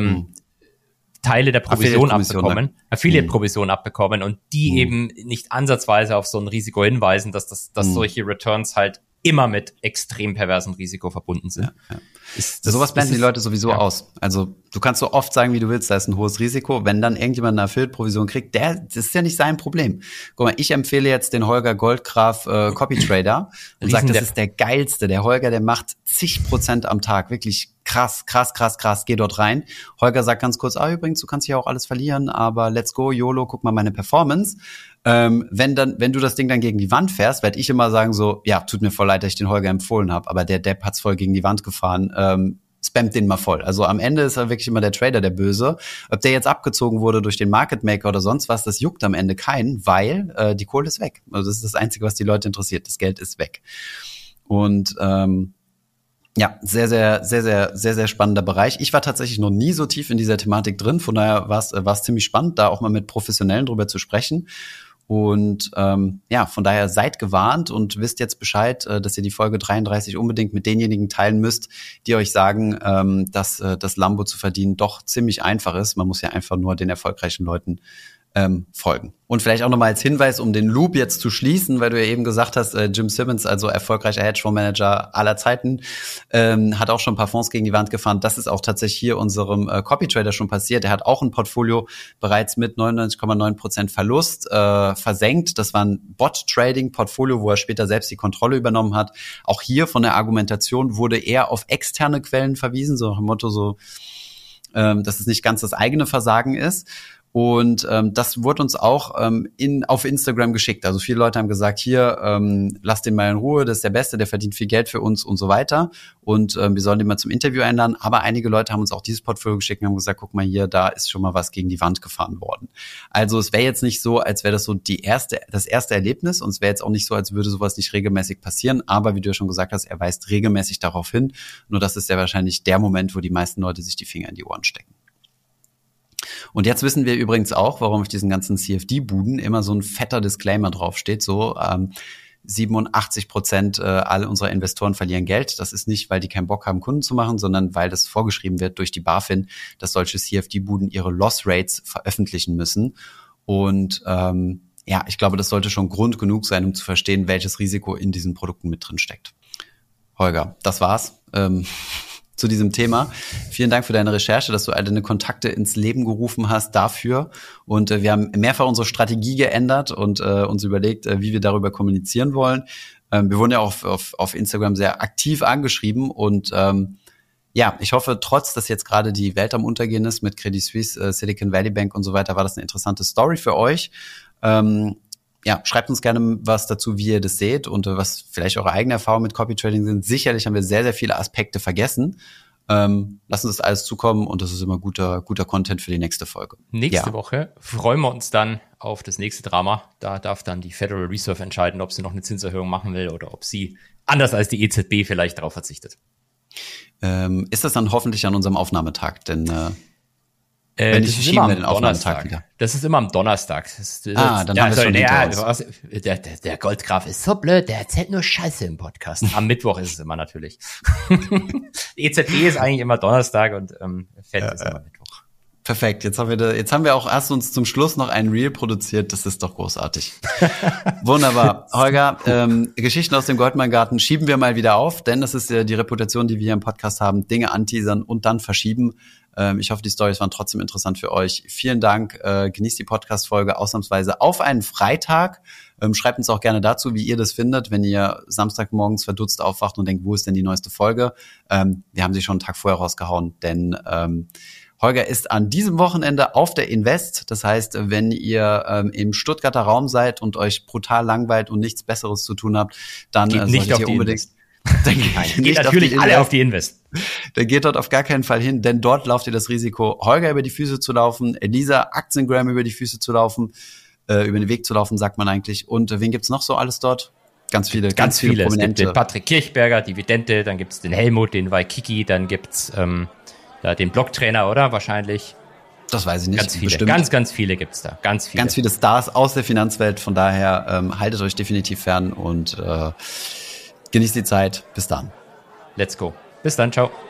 Teile der Provision abbekommen, Affiliate-Provision abbekommen und die eben nicht ansatzweise auf so ein Risiko hinweisen, dass solche Returns halt immer mit extrem perversem Risiko verbunden sind. Ja. Sowas blenden die Leute sowieso aus. Also du kannst so oft sagen, wie du willst, da ist ein hohes Risiko. Wenn dann irgendjemand eine Affiliate-Provision kriegt, das ist ja nicht sein Problem. Guck mal, ich empfehle jetzt den Holger Goldgraf Copy Trader und sage, das ist der geilste. Der Holger, der macht zig% am Tag. Wirklich krass. Geh dort rein. Holger sagt ganz kurz, übrigens, du kannst hier auch alles verlieren, aber let's go, YOLO, guck mal meine Performance. Wenn du das Ding dann gegen die Wand fährst, werde ich immer sagen so, ja, tut mir voll leid, dass ich den Holger empfohlen habe, aber der Depp hat's voll gegen die Wand gefahren, spammt den mal voll. Also am Ende ist er wirklich immer der Trader der Böse. Ob der jetzt abgezogen wurde durch den Market Maker oder sonst was, das juckt am Ende keinen, weil die Kohle ist weg. Also das ist das Einzige, was die Leute interessiert. Das Geld ist weg. Und ja, sehr spannender Bereich. Ich war tatsächlich noch nie so tief in dieser Thematik drin, von daher war es ziemlich spannend, da auch mal mit Professionellen drüber zu sprechen. Und ja, von daher seid gewarnt und wisst jetzt Bescheid, dass ihr die Folge 33 unbedingt mit denjenigen teilen müsst, die euch sagen, dass das Lambo zu verdienen doch ziemlich einfach ist. Man muss ja einfach nur den erfolgreichen Leuten folgen. Und vielleicht auch nochmal als Hinweis, um den Loop jetzt zu schließen, weil du ja eben gesagt hast, Jim Simmons, also erfolgreicher Hedgefondsmanager aller Zeiten, hat auch schon ein paar Fonds gegen die Wand gefahren. Das ist auch tatsächlich hier unserem Copy-Trader schon passiert. Er hat auch ein Portfolio bereits mit 99,9% Verlust versenkt. Das war ein Bot-Trading-Portfolio, wo er später selbst die Kontrolle übernommen hat. Auch hier von der Argumentation wurde er auf externe Quellen verwiesen, so nach dem Motto so, dass es nicht ganz das eigene Versagen ist. Und das wurde uns auch auf Instagram geschickt. Also viele Leute haben gesagt, hier, lasst den mal in Ruhe, das ist der Beste, der verdient viel Geld für uns und so weiter. Und wir sollen den mal zum Interview einladen. Aber einige Leute haben uns auch dieses Portfolio geschickt und haben gesagt, guck mal hier, da ist schon mal was gegen die Wand gefahren worden. Also es wäre jetzt nicht so, als wäre das so das erste Erlebnis. Und es wäre jetzt auch nicht so, als würde sowas nicht regelmäßig passieren. Aber wie du ja schon gesagt hast, er weist regelmäßig darauf hin. Nur das ist ja wahrscheinlich der Moment, wo die meisten Leute sich die Finger in die Ohren stecken. Und jetzt wissen wir übrigens auch, warum auf diesen ganzen CFD-Buden immer so ein fetter Disclaimer draufsteht, so 87% alle unserer Investoren verlieren Geld. Das ist nicht, weil die keinen Bock haben, Kunden zu machen, sondern weil das vorgeschrieben wird durch die BaFin, dass solche CFD-Buden ihre Loss-Rates veröffentlichen müssen. Und ja, ich glaube, das sollte schon Grund genug sein, um zu verstehen, welches Risiko in diesen Produkten mit drin steckt. Holger, das war's. Zu diesem Thema. Vielen Dank für deine Recherche, dass du all deine Kontakte ins Leben gerufen hast dafür. Und wir haben mehrfach unsere Strategie geändert und uns überlegt, wie wir darüber kommunizieren wollen. Wir wurden ja auch auf Instagram sehr aktiv angeschrieben und ja, ich hoffe, trotz, dass jetzt gerade die Welt am Untergehen ist mit Credit Suisse, Silicon Valley Bank und so weiter, war das eine interessante Story für euch. Ja, schreibt uns gerne was dazu, wie ihr das seht und was vielleicht eure eigenen Erfahrungen mit Copy Trading sind. Sicherlich haben wir sehr, sehr viele Aspekte vergessen. Lassen uns das alles zukommen und das ist immer guter Content für die nächste Folge. Nächste Woche freuen wir uns dann auf das nächste Drama. Da darf dann die Federal Reserve entscheiden, ob sie noch eine Zinserhöhung machen will oder ob sie anders als die EZB vielleicht darauf verzichtet. Ist das dann hoffentlich an unserem Aufnahmetag? Denn wenn ich verschieben wir den Aufnahmetag wieder. Das ist immer am Donnerstag. Dann haben wir schon der Goldgraf ist so blöd, der erzählt nur Scheiße im Podcast. Am Mittwoch ist es immer natürlich. Die EZB ist eigentlich immer Donnerstag und Fed ist immer Mittwoch. Perfekt, jetzt haben wir auch erst uns zum Schluss noch ein Reel produziert, das ist doch großartig. Wunderbar. Holger, Geschichten aus dem Goldmann-Garten schieben wir mal wieder auf, denn das ist ja die Reputation, die wir hier im Podcast haben, Dinge anteasern und dann verschieben. Ich hoffe, die Storys waren trotzdem interessant für euch. Vielen Dank, genießt die Podcast-Folge ausnahmsweise auf einen Freitag. Schreibt uns auch gerne dazu, wie ihr das findet, wenn ihr Samstagmorgens verdutzt aufwacht und denkt, wo ist denn die neueste Folge? Wir haben sie schon einen Tag vorher rausgehauen, denn Holger ist an diesem Wochenende auf der Invest. Das heißt, wenn ihr im Stuttgarter Raum seid und euch brutal langweilt und nichts Besseres zu tun habt, dann solltet ihr unbedingt. Geht natürlich alle auf die Invest. Dann geht dort auf gar keinen Fall hin, denn dort lauft ihr das Risiko, Holger über die Füße zu laufen, Elisa Aktiengram über die Füße zu laufen, über den Weg zu laufen, sagt man eigentlich. Und wen gibt's noch so alles dort? Ganz viele Prominente. Es gibt den Patrick Kirchberger, Dividende, dann gibt's den Helmut, den Waikiki, dann gibt's den Blocktrainer, oder? Wahrscheinlich. Das weiß ich nicht. Ganz viele, bestimmt. ganz viele gibt's da. Ganz viele Stars aus der Finanzwelt. Von daher haltet euch definitiv fern und genießt die Zeit. Bis dann. Let's go. Bis dann. Ciao.